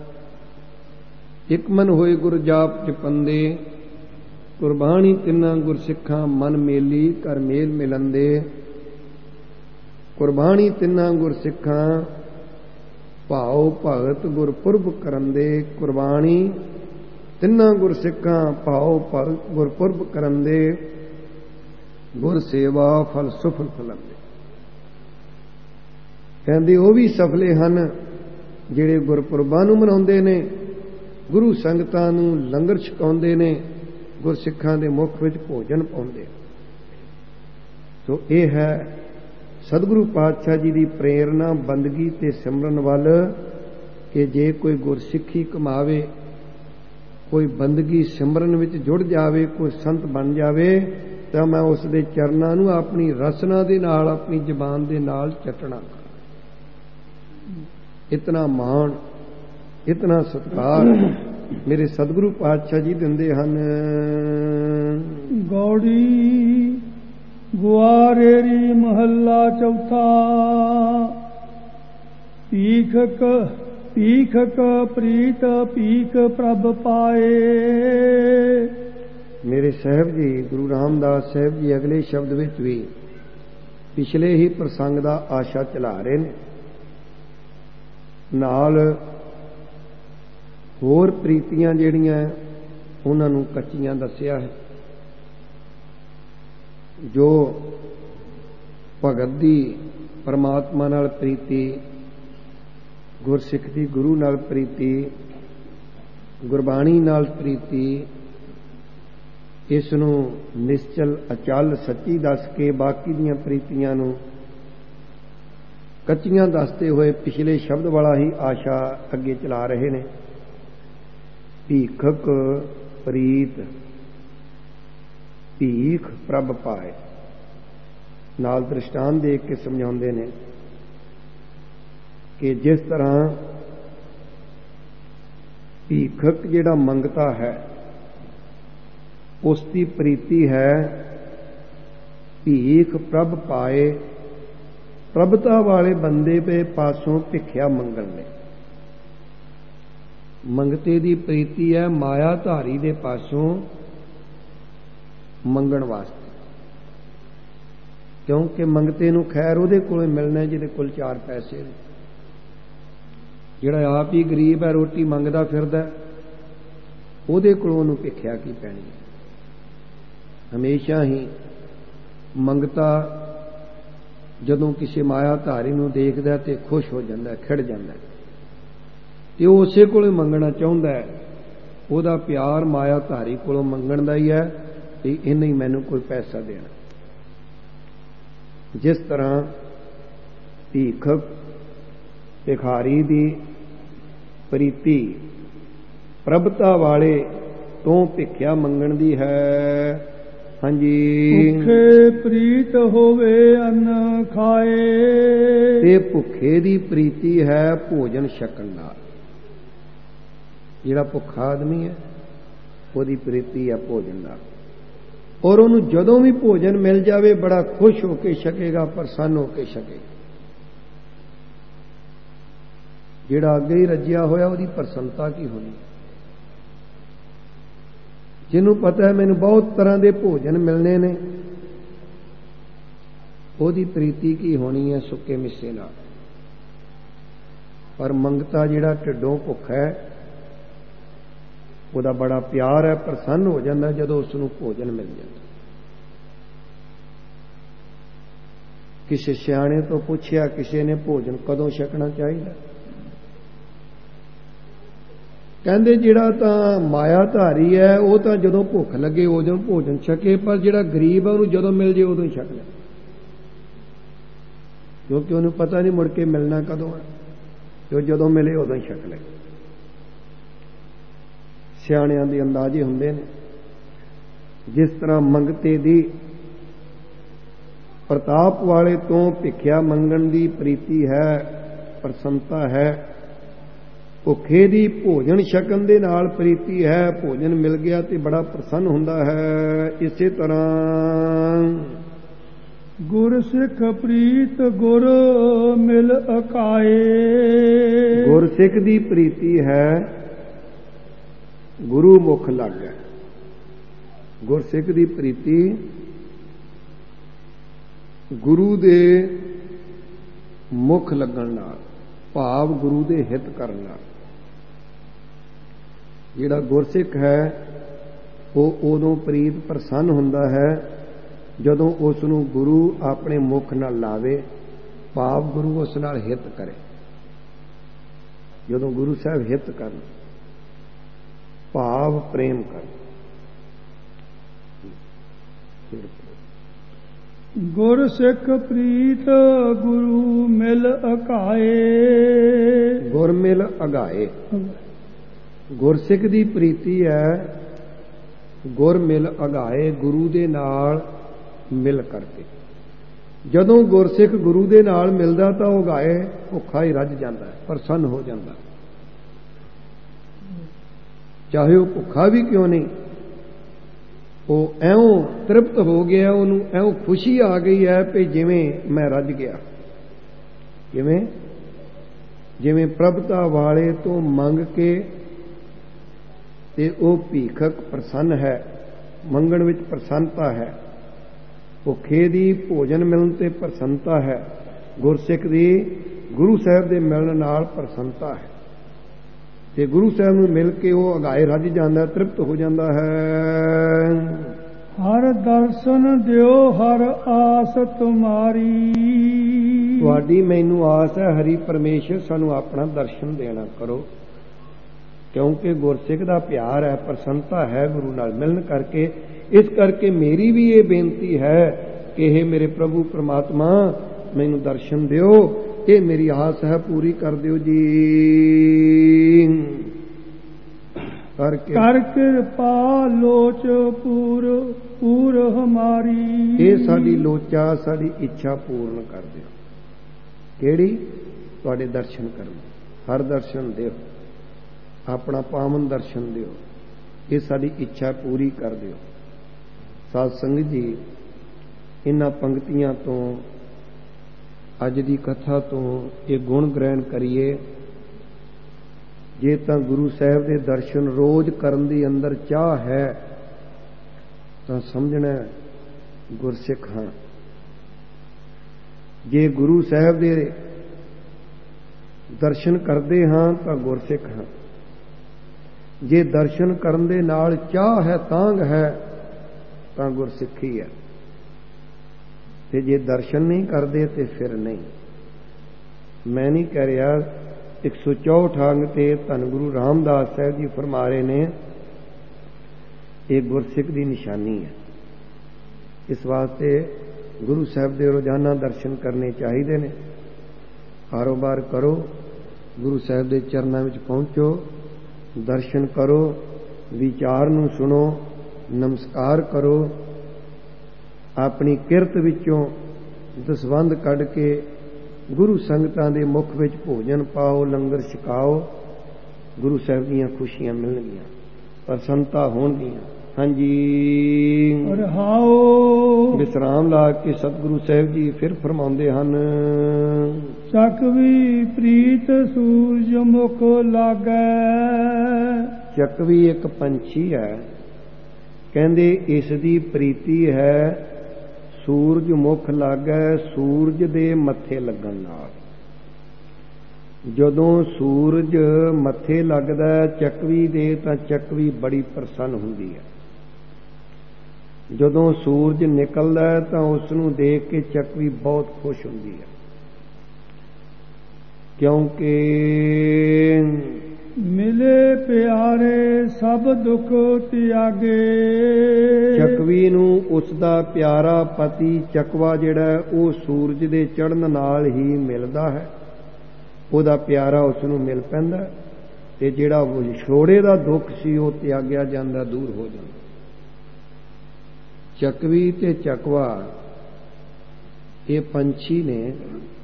Speaker 1: इक मन होए गुर जाप जपंदे। कुर्बानी तिन्ना गुरसिखां मन मेली कर मेल मिलंदे। कुर्बानी तिन्ना गुरसिखां भाव भगत गुरपुरब करंदे। कुर्बानी तिन्ना गुरसिखां भाव भगत गुरपुरब करंदे। गुर सेवा फल सुफल फलंदे। कहंदे वो भी सफले हन जिहड़े गुरपुरबां नूं मनाउंदे ने, गुरु संगतां नूं लंगर छकाउंदे ने, गुरसिखां दे मुख विच भोजन पाउंदे। तो यह है सतगुरु पातशाह जी की प्रेरणा बंदगी ते सिमरन वाल कि जे कोई गुरसिखी कमावे, कोई बंदगी सिमरन विच जुड़ जावे, कोई संत बन जावे, तो मैं उस दे चरनां नूं अपनी रसना दे नाल, अपनी जबान दे नाल चटना। इतना मान, इतना सत्कार मेरे सतगुरु पातशाह जी दिंदे हन।
Speaker 2: गौड़ी गुआरेरी महला चौथा। पीखक पीखक प्रीत पीख प्रभ पाए।
Speaker 1: मेरे साहब जी गुरु रामदास साहब जी अगले शब्द विच भी पिछले ही प्रसंग दा आशा चला रहे ने, नाल होर प्रीतियां जिहड़ियां उन्हां नूं कच्चियां दस्सिया है। जो भगत दी परमात्मा नाल प्रीति, ਗੁਰਸਿੱਖ ਦੀ ਗੁਰੂ ਨਾਲ ਪ੍ਰੀਤੀ, ਗੁਰਬਾਣੀ ਨਾਲ ਪ੍ਰੀਤੀ, ਇਸ ਨੂੰ ਨਿਸ਼ਚਲ ਅਚਲ ਸੱਚੀ ਦੱਸ ਕੇ ਬਾਕੀ ਦੀਆਂ ਪ੍ਰੀਤੀਆਂ ਨੂੰ ਕੱਚੀਆਂ ਦੱਸਦੇ ਹੋਏ ਪਿਛਲੇ ਸ਼ਬਦ ਵਾਲਾ ਹੀ ਆਸ਼ਾ ਅੱਗੇ ਚਲਾ ਰਹੇ ਨੇ। ਭੀਖਕ ਪ੍ਰੀਤ ਭੀਖ ਪ੍ਰਭ ਪਾਏ, ਨਾਲ ਦ੍ਰਿਸ਼ਟਾਂਤ ਦੇਖ ਕੇ ਸਮਝਾਉਂਦੇ ਨੇ ਕਿ ਜਿਸ ਤਰ੍ਹਾਂ ਭੀਖਕ ਜਿਹੜਾ ਮੰਗਤਾ ਹੈ ਉਸ ਦੀ ਪ੍ਰੀਤੀ ਹੈ ਭੀਖ ਪ੍ਰਭ ਪਾਏ, ਪ੍ਰਭਤਾ ਵਾਲੇ ਬੰਦੇ ਦੇ ਪਾਸੋਂ ਭਿੱਖਿਆ ਮੰਗਣ ਨੇ। ਮੰਗਤੇ ਦੀ ਪ੍ਰੀਤੀ ਹੈ ਮਾਇਆ ਧਾਰੀ ਦੇ ਪਾਸੋਂ ਮੰਗਣ ਵਾਸਤੇ, ਕਿਉਂਕਿ ਮੰਗਤੇ ਨੂੰ ਖੈਰ ਉਹਦੇ ਕੋਲ ਮਿਲਣਾ ਜਿਹਦੇ ਕੋਲ 4 ਪੈਸੇ ਨੇ। ਜਿਹੜਾ ਆਪ ਹੀ ਗਰੀਬ ਹੈ, ਰੋਟੀ ਮੰਗਦਾ ਫਿਰਦਾ, ਉਹਦੇ ਕੋਲੋਂ ਉਹਨੂੰ ਭਿੱਖਿਆ ਕੀ ਪੈਣੀ। ਹਮੇਸ਼ਾ ਹੀ ਮੰਗਤਾ ਜਦੋਂ ਕਿਸੇ ਮਾਇਆ ਧਾਰੀ ਨੂੰ ਦੇਖਦਾ ਤੇ ਖੁਸ਼ ਹੋ ਜਾਂਦਾ, ਖਿੜ ਜਾਂਦਾ, ਤੇ ਉਹ ਉਸੇ ਕੋਲੋਂ ਮੰਗਣਾ ਚਾਹੁੰਦਾ ਹੈ। ਉਹਦਾ ਪਿਆਰ ਮਾਇਆ ਧਾਰੀ ਕੋਲੋਂ ਮੰਗਣ ਦਾ ਹੀ ਹੈ ਕਿ ਇਹਨੇ ਹੀ ਮੈਨੂੰ ਕੋਈ ਪੈਸਾ ਦੇਣਾ। ਜਿਸ ਤਰ੍ਹਾਂ ਭੀਖਕ ਭਿਖਾਰੀ ਦੀ ਪ੍ਰੀਤੀ ਪ੍ਰਭਤਾ ਵਾਲੇ ਤੋਂ ਭਿੱਖਿਆ ਮੰਗਣ ਦੀ ਹੈ। ਹਾਂਜੀ,
Speaker 2: ਭੁੱਖੇ ਪ੍ਰੀਤ ਹੋਵੇ ਅੰਨ ਖਾਏ,
Speaker 1: ਤੇ ਭੁੱਖੇ ਦੀ ਪ੍ਰੀਤੀ ਹੈ ਭੋਜਨ ਛਕਣ ਨਾਲ। ਜਿਹੜਾ ਭੁੱਖਾ ਆਦਮੀ ਹੈ ਉਹਦੀ ਪ੍ਰੀਤੀ ਹੈ ਭੋਜਨ ਨਾਲ, ਔਰ ਉਹਨੂੰ ਜਦੋਂ ਵੀ ਭੋਜਨ ਮਿਲ ਜਾਵੇ ਬੜਾ ਖੁਸ਼ ਹੋ ਕੇ ਛਕੇਗਾ, ਪ੍ਰਸੰਨ ਹੋ ਕੇ ਛਕੇਗਾ। ਜਿਹੜਾ ਅੱਗੇ ਹੀ ਰੱਜਿਆ ਹੋਇਆ ਉਹਦੀ ਪ੍ਰਸੰਨਤਾ ਕੀ ਹੋਣੀ। ਜਿਹਨੂੰ ਪਤਾ ਹੈ ਮੈਨੂੰ ਬਹੁਤ ਤਰ੍ਹਾਂ ਦੇ ਭੋਜਨ ਮਿਲਣੇ ਨੇ, ਉਹਦੀ ਪ੍ਰੀਤੀ ਕੀ ਹੋਣੀ ਹੈ ਸੁੱਕੇ ਮਿੱਸੇ ਨਾਲ। ਪਰ ਮੰਗਤਾ ਜਿਹੜਾ ਢਿੱਡੋਂ ਭੁੱਖਾ ਹੈ ਉਹਦਾ ਬੜਾ ਪਿਆਰ ਹੈ, ਪ੍ਰਸੰਨ ਹੋ ਜਾਂਦਾ ਜਦੋਂ ਉਸ ਨੂੰ ਭੋਜਨ ਮਿਲ ਜਾਂਦਾ। ਕਿਸੇ ਸਿਆਣੇ ਤੋਂ ਪੁੱਛਿਆ ਕਿਸੇ ਨੇ ਭੋਜਨ ਕਦੋਂ ਛਕਣਾ ਚਾਹੀਦਾ, ਕਹਿੰਦੇ ਜਿਹੜਾ ਤਾਂ ਮਾਇਆ ਧਾਰੀ ਹੈ ਉਹ ਤਾਂ ਜਦੋਂ ਭੁੱਖ ਲੱਗੇ ਉਦੋਂ ਭੋਜਨ ਛਕੇ, ਪਰ ਜਿਹੜਾ ਗਰੀਬ ਹੈ ਉਹਨੂੰ ਜਦੋਂ ਮਿਲ ਜੇ ਉਦੋਂ ਹੀ ਛਕ ਲੈ, ਕਿਉਂਕਿ ਉਹਨੂੰ ਪਤਾ ਨਹੀਂ ਮੁੜ ਕੇ ਮਿਲਣਾ ਕਦੋਂ ਹੈ, ਤੇ ਜਦੋਂ ਮਿਲੇ ਉਦੋਂ ਹੀ ਛਕ ਲੈ। ਸਿਆਣਿਆਂ ਦੇ ਅੰਦਾਜ਼ੇ ਹੁੰਦੇ ਨੇ। ਜਿਸ ਤਰ੍ਹਾਂ ਮੰਗਤੇ ਦੀ ਪ੍ਰਤਾਪ ਵਾਲੇ ਤੋਂ ਭਿੱਖਿਆ ਮੰਗਣ ਦੀ ਪ੍ਰੀਤੀ ਹੈ, ਪ੍ਰਸੰਨਤਾ ਹੈ, ਭੁੱਖੇ ਦੀ ਭੋਜਨ ਛਕਣ ਦੇ ਨਾਲ ਪ੍ਰੀਤੀ ਹੈ। ਭੋਜਨ ਮਿਲ ਗਿਆ ਤੇ ਬੜਾ ਪ੍ਰਸੰਨ ਹੁੰਦਾ ਹੈ। ਇਸੇ ਤਰ੍ਹਾਂ
Speaker 2: ਗੁਰ ਸਿੱਖ ਪ੍ਰੀਤ ਗੁਰ ਮਿਲ ਅਕਾਏ,
Speaker 1: ਗੁਰਸਿੱਖ ਦੀ ਪ੍ਰੀਤੀ ਹੈ ਗੁਰੂ ਮੁਖ ਲਾਗੈ। ਗੁਰਸਿੱਖ ਦੀ ਪ੍ਰੀਤੀ ਗੁਰੂ ਦੇ ਮੁਖ ਲੱਗਣ ਨਾਲ, ਭਾਵ ਗੁਰੂ ਦੇ ਹਿੱਤ ਕਰਨ ਨਾਲ। ਜਿਹੜਾ ਗੁਰਸਿੱਖ ਹੈ ਉਹ ਉਦੋਂ ਪ੍ਰੀਤ ਪ੍ਰਸੰਨ ਹੁੰਦਾ ਹੈ ਜਦੋਂ ਉਸ ਨੂੰ ਗੁਰੂ ਆਪਣੇ ਮੁਖ ਨਾਲ ਲਾਵੇ, ਭਾਵ ਗੁਰੂ ਉਸ ਨਾਲ ਹਿੱਤ ਕਰੇ। ਜਦੋਂ ਗੁਰੂ ਸਾਹਿਬ ਹਿੱਤ ਕਰਨ, ਭਾਵ ਪ੍ਰੇਮ ਕਰਨ।
Speaker 2: ਗੁਰ ਸਿੱਖ ਪ੍ਰੀਤ ਗੁਰੂ ਮਿਲ ਅਕਾਏ,
Speaker 1: ਗੁਰ ਮਿਲ ਅਗਾਏ। ਗੁਰਸਿੱਖ ਦੀ ਪ੍ਰੀਤੀ ਹੈ ਗੁਰ ਮਿਲ ਅਗਾਏ, ਗੁਰੂ ਦੇ ਨਾਲ ਮਿਲ ਕਰਕੇ। ਜਦੋਂ ਗੁਰਸਿੱਖ ਗੁਰੂ ਦੇ ਨਾਲ ਮਿਲਦਾ ਤਾਂ ਉਹ ਗਾਏ ਭੁੱਖਾ ਹੀ ਰੱਜ ਜਾਂਦਾ, ਪ੍ਰਸੰਨ ਹੋ ਜਾਂਦਾ, ਚਾਹੇ ਉਹ ਭੁੱਖਾ ਵੀ ਕਿਉਂ ਨਹੀਂ। ਉਹ ਐਉਂ ਤ੍ਰਿਪਤ ਹੋ ਗਿਆ, ਉਹਨੂੰ ਐਉਂ ਖੁਸ਼ੀ ਆ ਗਈ ਹੈ ਕਿ ਜਿਵੇਂ ਮੈਂ ਰੱਜ ਗਿਆ। ਜਿਵੇਂ ਪ੍ਰਭਤਾ ਵਾਲੇ ਤੋਂ ਮੰਗ ਕੇ ਤੇ ਉਹ ਭੀਖਕ ਪ੍ਰਸੰਨ ਹੈ, ਮੰਗਣ ਵਿੱਚ ਪ੍ਰਸੰਨਤਾ ਹੈ। ਭੁੱਖੇ ਦੀ ਭੋਜਨ ਮਿਲਣ ਤੇ ਪ੍ਰਸੰਨਤਾ ਹੈ, ਗੁਰਸਿੱਖ ਦੀ ਗੁਰੂ ਸਾਹਿਬ ਦੇ ਮਿਲਣ ਨਾਲ ਪ੍ਰਸੰਨਤਾ ਹੈ। ਤੇ ਗੁਰੂ ਸਾਹਿਬ ਨੂੰ ਮਿਲ ਕੇ ਉਹ ਅਗਾਏ ਰੱਜ ਜਾਂਦਾ, ਤ੍ਰਿਪਤ ਹੋ ਜਾਂਦਾ ਹੈ।
Speaker 2: ਹਰ ਦਰਸ਼ਨ ਦਿਓ ਹਰ ਆਸ ਤੁਮਾਰੀ।
Speaker 1: ਤੁਹਾਡੀ ਮੈਨੂੰ ਆਸ ਹੈ ਹਰੀ ਪਰਮੇਸ਼ਰ ਸਾਨੂੰ ਆਪਣਾ ਦਰਸ਼ਨ ਦੇਣਾ ਕਰੋ, ਕਿਉਂਕਿ ਗੁਰਸਿੱਖ ਦਾ ਪਿਆਰ ਹੈ, ਪ੍ਰਸੰਨਤਾ ਹੈ ਗੁਰੂ ਨਾਲ ਮਿਲਣ ਕਰਕੇ। ਇਸ ਕਰਕੇ ਮੇਰੀ ਵੀ ਇਹ ਬੇਨਤੀ ਹੈ ਕਿ ਇਹ ਮੇਰੇ ਪ੍ਰਭੂ ਪ੍ਰਮਾਤਮਾ ਮੈਨੂੰ ਦਰਸ਼ਨ ਦਿਓ, ਇਹ ਮੇਰੀ ਆਸ ਹੈ, ਪੂਰੀ ਕਰ ਦਿਓ ਜੀ। ਕਰ
Speaker 2: ਕਿਰਪਾ ਲੋਚ ਪੂਰ ਹਮਾਰੀ।
Speaker 1: ਇਹ ਸਾਡੀ ਲੋਚਾ, ਸਾਡੀ ਇੱਛਾ ਪੂਰਨ ਕਰ ਦਿਓ। ਕਿਹੜੀ? ਤੁਹਾਡੇ ਦਰਸ਼ਨ ਕਰਨ। ਹਰ ਦਰਸ਼ਨ ਦਿਓ, ਆਪਣਾ ਪਾਵਨ ਦਰਸ਼ਨ ਦਿਓ, ਇਹ ਸਾਡੀ ਇੱਛਾ ਪੂਰੀ ਕਰ ਦਿਓ। ਸਾਧ ਸੰਗਤ ਜੀ, ਇਹਨਾਂ ਪੰਕਤੀਆਂ ਤੋਂ, ਅੱਜ ਦੀ ਕਥਾ ਤੋਂ ਇਹ ਗੁਣ ਗ੍ਰਹਿਣ ਕਰੀਏ। ਜੇ ਤਾਂ ਗੁਰੂ ਸਾਹਿਬ ਦੇ ਦਰਸ਼ਨ ਰੋਜ਼ ਕਰਨ ਦੀ ਅੰਦਰ ਚਾਹ ਹੈ ਤਾਂ ਸਮਝਣਾ ਗੁਰਸਿੱਖ ਹਾਂ। ਜੇ ਗੁਰੂ ਸਾਹਿਬ ਦੇ ਦਰਸ਼ਨ ਕਰਦੇ ਹਾਂ ਤਾਂ ਗੁਰਸਿੱਖ ਹਾਂ। ਜੇ ਦਰਸ਼ਨ ਕਰਨ ਦੇ ਨਾਲ ਚਾਹ ਹੈ, ਤਾਂਘ ਹੈ, ਤਾਂ ਗੁਰਸਿੱਖੀ ਹੈ। ਤੇ ਜੇ ਦਰਸ਼ਨ ਨਹੀਂ ਕਰਦੇ ਤੇ ਫਿਰ ਨਹੀਂ। ਮੈਂ ਨਹੀਂ ਕਹਿ ਰਿਹਾ, 164 ਅੰਗ ਤੇ ਧੰਨ ਗੁਰੂ ਰਾਮਦਾਸ ਸਾਹਿਬ ਜੀ ਫਰਮਾ ਰਹੇ ਨੇ, ਇਹ ਗੁਰਸਿੱਖ ਦੀ ਨਿਸ਼ਾਨੀ ਹੈ। ਇਸ ਵਾਸਤੇ ਗੁਰੂ ਸਾਹਿਬ ਦੇ ਰੋਜ਼ਾਨਾ ਦਰਸ਼ਨ ਕਰਨੇ ਚਾਹੀਦੇ ਨੇ। ਕਾਰੋਬਾਰ ਕਰੋ, ਗੁਰੂ ਸਾਹਿਬ ਦੇ ਚਰਨਾਂ ਵਿੱਚ ਪਹੁੰਚੋ, ਦਰਸ਼ਨ ਕਰੋ, ਵਿਚਾਰ ਨੂੰ ਸੁਣੋ, ਨਮਸਕਾਰ ਕਰੋ, ਆਪਣੀ ਕਿਰਤ ਵਿੱਚੋਂ ਦਸਵੰਧ ਕੱਢ ਕੇ ਗੁਰੂ ਸੰਗਤਾਂ ਦੇ ਮੁਖ ਵਿੱਚ ਭੋਜਨ ਪਾਓ, ਲੰਗਰ ਛਕਾਓ। ਗੁਰੂ ਸਾਹਿਬ ਦੀਆਂ ਖੁਸ਼ੀਆਂ ਮਿਲਣਗੀਆਂ, ਪ੍ਰਸੰਨਤਾ ਹੋਣਗੀਆਂ। ਹਾਂਜੀ,
Speaker 2: ਰਹਾਓ।
Speaker 1: ਵਿਸਰਾਮ ਲਾ ਕੇ ਸਤਿਗੁਰੂ ਸਾਹਿਬ ਜੀ ਫਿਰ ਫਰਮਾਉਂਦੇ ਹਨ,
Speaker 2: ਚੱਕਵੀ ਪ੍ਰੀਤ ਸੂਰਜ ਮੁਖ ਲਾਗੈ।
Speaker 1: ਚੱਕਵੀ ਇੱਕ ਪੰਛੀ ਹੈ, ਕਹਿੰਦੇ ਇਸ ਦੀ ਪ੍ਰੀਤੀ ਹੈ ਸੂਰਜ ਮੁਖ ਲਾਗੈ, ਸੂਰਜ ਦੇ ਮੱਥੇ ਲੱਗਣ ਨਾਲ। ਜਦੋਂ ਸੂਰਜ ਮੱਥੇ ਲੱਗਦਾ ਚੱਕਵੀ ਦੇ ਤਾਂ ਚੱਕਵੀ ਬੜੀ ਪ੍ਰਸੰਨ ਹੁੰਦੀ ਹੈ। ਜਦੋਂ ਸੂਰਜ ਨਿਕਲਦਾ ਤਾਂ ਉਸ ਨੂੰ ਦੇਖ ਕੇ ਚੱਕਵੀ ਬਹੁਤ ਖੁਸ਼ ਹੁੰਦੀ ਹੈ, ਕਿਉਂਕਿ
Speaker 2: ਮਿਲੇ ਪਿਆਰੇ ਸਭ ਦੁੱਖ ਤਿਆਗੇ।
Speaker 1: ਚੱਕਵੀ ਨੂੰ ਉਸ ਦਾ ਪਿਆਰਾ ਪਤੀ ਚੱਕਵਾ ਜਿਹੜਾ ਉਹ ਸੂਰਜ ਦੇ ਚੜ੍ਹਨ ਨਾਲ ਹੀ ਮਿਲਦਾ ਹੈ। ਉਹਦਾ ਪਿਆਰਾ ਉਸ ਨੂੰ ਮਿਲ ਪੈਂਦਾ ਤੇ ਜਿਹੜਾ ਵਿਛੋੜੇ ਦਾ ਦੁੱਖ ਸੀ ਉਹ ਤਿਆਗਿਆ ਜਾਂਦਾ, ਦੂਰ ਹੋ ਜਾਂਦਾ। ਚੱਕਵੀ ਤੇ ਚੱਕਵਾ ਇਹ ਪੰਛੀ ਨੇ।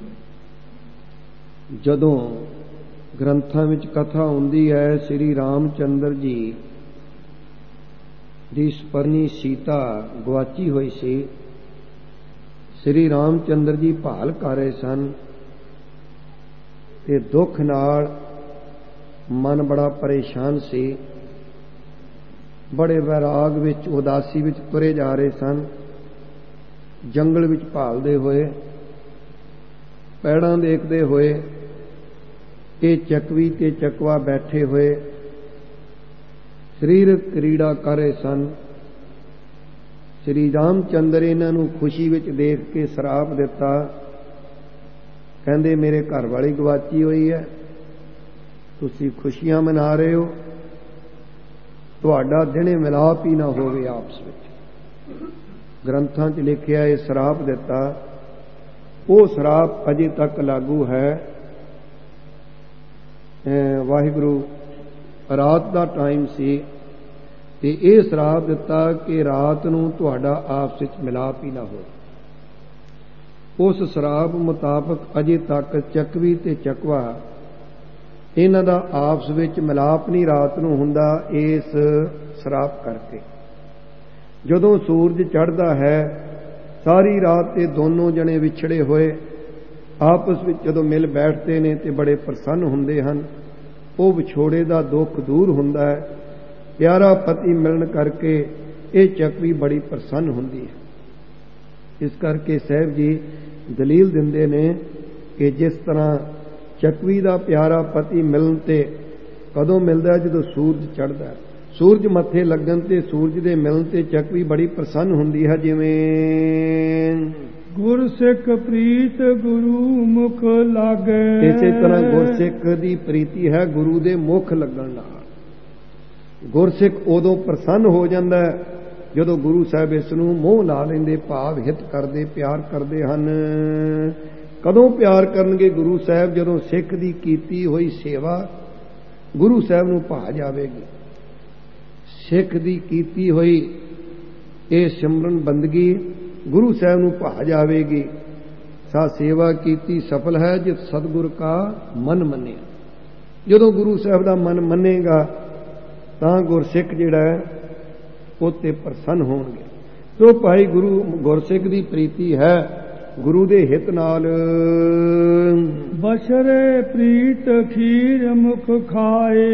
Speaker 1: ਜਦੋਂ ਗ੍ਰੰਥਾਂ ਵਿੱਚ ਕਥਾ ਹੁੰਦੀ ਹੈ ਸ੍ਰੀ ਰਾਮਚੰਦਰ ਜੀ ਦੀ ਸਪਰਨੀ ਸੀਤਾ ਗਵਾਚੀ ਹੋਈ ਸੀ, ਸ੍ਰੀ ਰਾਮਚੰਦਰ ਜੀ ਭਾਲ ਕਰ ਰਹੇ ਸਨ ਤੇ ਦੁੱਖ ਨਾਲ ਮਨ ਬੜਾ ਪਰੇਸ਼ਾਨ ਸੀ, ਬੜੇ ਵੈਰਾਗ ਵਿੱਚ, ਉਦਾਸੀ ਵਿੱਚ ਤੁਰੇ ਜਾ ਰਹੇ ਸਨ। ਜੰਗਲ ਵਿੱਚ ਭਾਲਦੇ ਹੋਏ, ਪੈੜਾਂ ਦੇਖਦੇ ਹੋਏ ਇਹ ਚੱਕਵੀ ਤੇ ਚੱਕਵਾ ਬੈਠੇ ਹੋਏ ਸਰੀਰਕ ਕ੍ਰੀੜਾ ਕਰ ਰਹੇ ਸਨ। ਸ੍ਰੀ ਰਾਮਚੰਦਰ ਇਹਨਾਂ ਨੂੰ ਖੁਸ਼ੀ ਵਿੱਚ ਦੇਖ ਕੇ ਸਰਾਪ ਦਿੱਤਾ, ਕਹਿੰਦੇ ਮੇਰੇ ਘਰ ਵਾਲੀ ਗਵਾਚੀ ਹੋਈ ਹੈ, ਤੁਸੀਂ ਖੁਸ਼ੀਆਂ ਮਨਾ ਰਹੇ ਹੋ, ਤੁਹਾਡਾ ਦਿਨੇ ਮਿਲਾਪ ਹੀ ਨਾ ਹੋਵੇ ਆਪਸ ਵਿੱਚ। ਗ੍ਰੰਥਾਂ 'ਚ ਲਿਖਿਆ ਇਹ ਸਰਾਪ ਦਿੱਤਾ। ਉਹ ਸਰਾਪ ਅਜੇ ਤੱਕ ਲਾਗੂ ਹੈ। ਵਾਹਿਗੁਰੂ ਰਾਤ ਦਾ ਟਾਈਮ ਸੀ ਤੇ ਇਹ ਸਰਾਪ ਦਿੱਤਾ ਕਿ ਰਾਤ ਨੂੰ ਤੁਹਾਡਾ ਆਪਸ ਵਿੱਚ ਮਿਲਾਪ ਹੀ ਨਾ ਹੋ। ਉਸ ਸਰਾਪ ਮੁਤਾਬਕ ਅਜੇ ਤੱਕ ਚੱਕਵੀ ਤੇ ਚੱਕਵਾ ਇਹਨਾਂ ਦਾ ਆਪਸ ਵਿੱਚ ਮਿਲਾਪ ਨਹੀਂ ਰਾਤ ਨੂੰ ਹੁੰਦਾ, ਇਸ ਸਰਾਪ ਕਰਕੇ। ਜਦੋਂ ਸੂਰਜ ਚੜ੍ਹਦਾ ਹੈ ਸਾਰੀ ਰਾਤ ਤੇ ਦੋਨੋਂ ਜਣੇ ਵਿਛੜੇ ਹੋਏ ਆਪਸ ਵਿੱਚ ਜਦੋਂ ਮਿਲ ਬੈਠਦੇ ਨੇ ਤੇ ਬੜੇ ਪ੍ਰਸੰਨ ਹੁੰਦੇ ਹਨ। ਉਹ ਵਿਛੋੜੇ ਦਾ ਦੁੱਖ ਦੂਰ ਹੁੰਦਾ ਹੈ। ਪਿਆਰਾ ਪਤੀ ਮਿਲਣ ਕਰਕੇ ਇਹ ਚੱਕਵੀ ਬੜੀ ਪ੍ਰਸੰਨ ਹੁੰਦੀ ਹੈ। ਇਸ ਕਰਕੇ ਸਾਹਿਬ ਜੀ ਦਲੀਲ ਦਿੰਦੇ ਨੇ ਕਿ ਜਿਸ ਤਰ੍ਹਾਂ ਚੱਕਵੀ ਦਾ ਪਿਆਰਾ ਪਤੀ ਮਿਲਣ ਤੇ ਕਦੋਂ ਮਿਲਦਾ? ਜਦੋਂ ਸੂਰਜ ਚੜ੍ਹਦਾ। ਸੂਰਜ ਮੱਥੇ ਲੱਗਣ ਤੇ ਸੂਰਜ ਦੇ ਮਿਲਣ ਤੇ ਚੱਕ ਵੀ ਬੜੀ ਪ੍ਰਸੰਨ ਹੁੰਦੀ ਹੈ। ਜਿਵੇਂ
Speaker 2: ਗੁਰਸਿੱਖ ਪ੍ਰੀਤ ਗੁਰੂ ਮੁਖ ਲਾਗੇ,
Speaker 1: ਇਸੇ ਤਰ੍ਹਾਂ ਗੁਰਸਿੱਖ ਦੀ ਪ੍ਰੀਤੀ ਹੈ ਗੁਰੂ ਦੇ ਮੁਖ ਲੱਗਣ ਨਾਲ। ਗੁਰਸਿੱਖ ਉਦੋਂ ਪ੍ਰਸੰਨ ਹੋ ਜਾਂਦਾ ਹੈ ਜਦੋਂ ਗੁਰੂ ਸਾਹਿਬ ਇਸ ਨੂੰ ਮੋਹ ਲਾ ਲੈਂਦੇ, ਭਾਵ ਹਿਤ ਕਰਦੇ, ਪਿਆਰ ਕਰਦੇ ਹਨ। ਕਦੋਂ ਪਿਆਰ ਕਰਨਗੇ ਗੁਰੂ ਸਾਹਿਬ? ਜਦੋਂ ਸਿੱਖ ਦੀ ਕੀਤੀ ਹੋਈ ਸੇਵਾ ਗੁਰੂ ਸਾਹਿਬ ਨੂੰ ਭਾ ਜਾਵੇਗੀ। ਸਿੱਖ ਦੀ ਕੀਤੀ ਹੋਈ ਇਹ ਸਿਮਰਨ ਬੰਦਗੀ ਗੁਰੂ ਸਾਹਿਬ ਨੂੰ ਭਾ ਜਾਵੇਗੀ। ਸਾ ਸੇਵਾ ਕੀਤੀ ਸਫਲ ਹੈ ਜਿਤ ਸਤਿਗੁਰ ਕਾ ਮਨ ਮੰਨਿਆ। ਜਦੋਂ ਗੁਰੂ ਸਾਹਿਬ ਦਾ ਮਨ ਮੰਨੇਗਾ ਤਾਂ ਗੁਰਸਿੱਖ ਜਿਹੜਾ ਹੈ ਉਹ ਤੇ ਪ੍ਰਸੰਨ ਹੋਣਗੇ। ਸੋ ਭਾਈ ਗੁਰਸਿੱਖ ਦੀ ਪ੍ਰੀਤੀ ਹੈ ਗੁਰੂ ਦੇ ਹਿਤ ਨਾਲ।
Speaker 2: ਬਛਰੇ ਪ੍ਰੀਤ ਖੀਰ ਮੁਖ ਖਾਏ,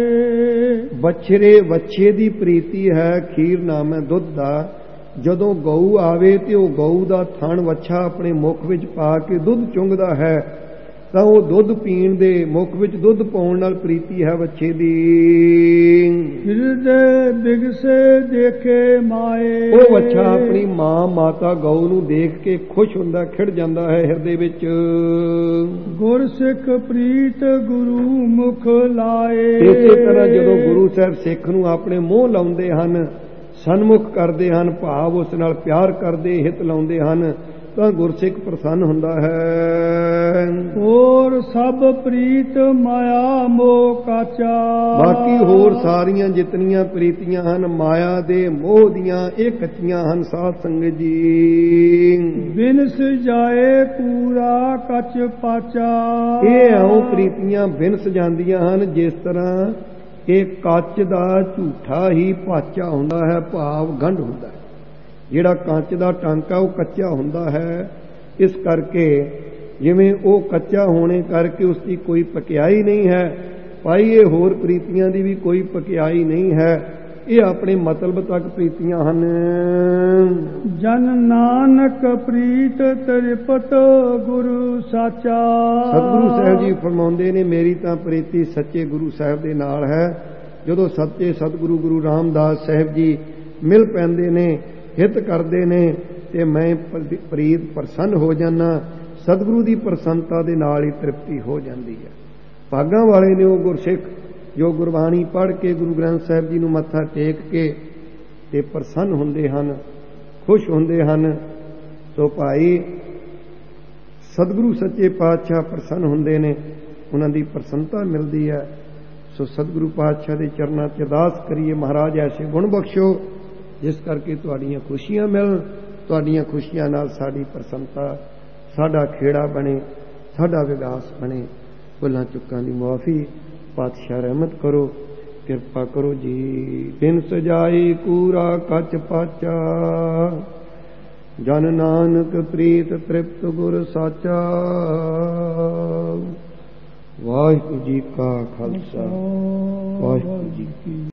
Speaker 1: ਬਛਰੇ ਵੱਛੇ ਦੀ ਪ੍ਰੀਤੀ ਹੈ, ਖੀਰ ਨਾਮ ਹੈ ਦੁੱਧ ਦਾ। ਜਦੋਂ ਗਊ ਆਵੇ ਤੇ ਉਹ ਗਊ ਦਾ ਥਣ ਵੱਛਾ ਆਪਣੇ ਮੁਖ ਵਿੱਚ ਪਾ ਕੇ ਦੁੱਧ ਚੁੰਗਦਾ ਹੈ ਤਾਂ ਉਹ ਦੁੱਧ ਪੀਣ ਦੇ, ਮੁਖ ਵਿੱਚ ਦੁੱਧ ਪਾਉਣ ਨਾਲ ਪ੍ਰੀਤੀ ਹੈ ਵੱਛੇ ਦੀ।
Speaker 2: ਹਿਰਦੇ ਬਿਗਸੇ ਦੇਖੇ ਮਾਏ,
Speaker 1: ਉਹ ਵੱਛਾ ਆਪਣੀ ਮਾਂ ਮਾਤਾ ਗਊ ਨੂੰ ਦੇਖ ਕੇ ਖੁਸ਼ ਹੁੰਦਾ, ਖਿੜ ਜਾਂਦਾ ਹੈ ਹਿਰਦੇ ਵਿੱਚ।
Speaker 2: ਗੁਰਸਿੱਖ ਪ੍ਰੀਤ ਗੁਰੂ ਮੁਖ ਲਾਏ,
Speaker 1: ਇਸੇ ਤਰ੍ਹਾਂ ਜਦੋਂ ਗੁਰੂ ਸਾਹਿਬ ਸਿੱਖ ਨੂੰ ਆਪਣੇ ਮੂੰਹ ਲਾਉਂਦੇ ਹਨ, ਸਨਮੁਖ ਕਰਦੇ ਹਨ, ਭਾਵ ਉਸ ਨਾਲ ਪਿਆਰ ਕਰਦੇ, ਹਿਤ ਲਾਉਂਦੇ ਹਨ, ਤਾਂ ਗੁਰਸਿੱਖ ਪ੍ਰਸੰਨ ਹੁੰਦਾ ਹੈ।
Speaker 2: ਹੋਰ ਸਭ ਪ੍ਰੀਤ ਮਾਇਆ ਮੋਹ ਕਾਚਾ,
Speaker 1: ਬਾਕੀ ਹੋਰ ਸਾਰੀਆਂ ਜਿਤਨੀਆਂ ਪ੍ਰੀਤੀਆਂ ਹਨ ਮਾਇਆ ਦੇ ਮੋਹ ਦੀਆਂ, ਇਹ ਕੱਚੀਆਂ ਹਨ ਸਾਧ ਸੰਗਤ ਜੀ।
Speaker 2: ਬਿਨਸ ਜਾਏ ਪੂਰਾ ਕੱਚ ਪਾਚਾ,
Speaker 1: ਇਹ ਆਉ ਪ੍ਰੀਤੀਆਂ ਬਿਨਸ ਜਾਂਦੀਆਂ ਹਨ ਜਿਸ ਤਰ੍ਹਾਂ ਇਹ ਕੱਚ ਦਾ ਝੂਠਾ ਹੀ ਪਾਚਾ ਹੁੰਦਾ ਹੈ, ਭਾਵ ਗੰਢ ਹੁੰਦਾ ਹੈ। ਜਿਹੜਾ ਕੱਚ ਦਾ ਟਾਂਕਾ ਉਹ ਕੱਚਾ ਹੁੰਦਾ ਹੈ। ਇਸ ਕਰਕੇ ਜਿਵੇਂ ਉਹ ਕੱਚਾ ਹੋਣੇ ਕਰਕੇ ਉਸ ਦੀ ਕੋਈ ਪਕਿਆਈ ਨਹੀਂ ਹੈ, ਭਾਈ ਇਹ ਹੋਰ ਪ੍ਰੀਤੀਆਂ ਦੀ ਵੀ ਕੋਈ ਪਕਿਆਈ ਨਹੀਂ ਹੈ। ਇਹ ਆਪਣੇ ਮਤਲਬ ਤੱਕ ਪ੍ਰੀਤੀਆਂ ਹਨ।
Speaker 2: ਜਨ ਨਾਨਕ ਪ੍ਰੀਤ ਤ੍ਰਿਪਤ ਗੁਰੂ ਸਾਚਾ,
Speaker 1: ਸਤਿਗੁਰੂ ਸਾਹਿਬ ਜੀ ਫਰਮਾਉਂਦੇ ਨੇ ਮੇਰੀ ਤਾਂ ਪ੍ਰੀਤੀ ਸੱਚੇ ਗੁਰੂ ਸਾਹਿਬ ਦੇ ਨਾਲ ਹੈ। ਜਦੋਂ ਸੱਚੇ ਸਤਿਗੁਰੂ ਗੁਰੂ ਰਾਮਦਾਸ ਸਾਹਿਬ ਜੀ ਮਿਲ ਪੈਂਦੇ ਨੇ, ਹਿਤ ਕਰਦੇ ਨੇ, ਤੇ ਮੈਂ ਪ੍ਰੀਤ ਪ੍ਰਸੰਨ ਹੋ ਜਾਣਾ। ਸਤਿਗੁਰੂ ਦੀ ਪ੍ਰਸੰਨਤਾ ਦੇ ਨਾਲ ਹੀ ਤ੍ਰਿਪਤੀ ਹੋ ਜਾਂਦੀ ਹੈ। ਭਾਗਾਂ ਵਾਲੇ ਨੇ ਉਹ ਗੁਰਸਿੱਖ ਜੋ ਗੁਰਬਾਣੀ ਪੜ੍ਹ ਕੇ ਗੁਰੂ ਗ੍ਰੰਥ ਸਾਹਿਬ ਜੀ ਨੂੰ ਮੱਥਾ ਟੇਕ ਕੇ ਤੇ ਪ੍ਰਸੰਨ ਹੁੰਦੇ ਹਨ, ਖੁਸ਼ ਹੁੰਦੇ ਹਨ। ਸੋ ਭਾਈ ਸਤਿਗੁਰੂ ਸੱਚੇ ਪਾਤਸ਼ਾਹ ਪ੍ਰਸੰਨ ਹੁੰਦੇ ਨੇ, ਉਹਨਾਂ ਦੀ ਪ੍ਰਸੰਨਤਾ ਮਿਲਦੀ ਹੈ। ਸੋ ਸਤਿਗੁਰੂ ਪਾਤਸ਼ਾਹ ਦੇ ਚਰਨਾਂ 'ਚ ਅਰਦਾਸ ਕਰੀਏ, ਮਹਾਰਾਜ ਐਸੇ ਗੁਣ ਬਖਸ਼ੋ ਜਿਸ ਕਰਕੇ ਤੁਹਾਡੀਆਂ ਖੁਸ਼ੀਆਂ ਮਿਲਣ, ਤੁਹਾਡੀਆਂ ਖੁਸ਼ੀਆਂ ਨਾਲ ਸਾਡੀ ਪ੍ਰਸੰਨਤਾ, ਸਾਡਾ ਖੇੜਾ ਬਣੇ, ਸਾਡਾ ਵਿਕਾਸ ਬਣੇ। ਭੁੱਲਾਂ ਚੁੱਕਾਂ ਦੀ ਮੁਆਫੀ ਪਾਤਸ਼ਾਹ ਰਹਿਮਤ ਕਰੋ, ਕਿਰਪਾ ਕਰੋ ਜੀ। ਬਿਨ ਸਜਾਈ ਕੂਰਾ ਕੱਚ ਪਾਚਾ, ਜਨ ਨਾਨਕ ਪ੍ਰੀਤ ਤ੍ਰਿਪਤ ਗੁਰ ਸਾਚਾ। ਵਾਹਿਗੁਰੂ ਜੀ ਕਾ ਖਾਲਸਾ, ਵਾਹਿਗੁਰੂ ਜੀ ਕੀ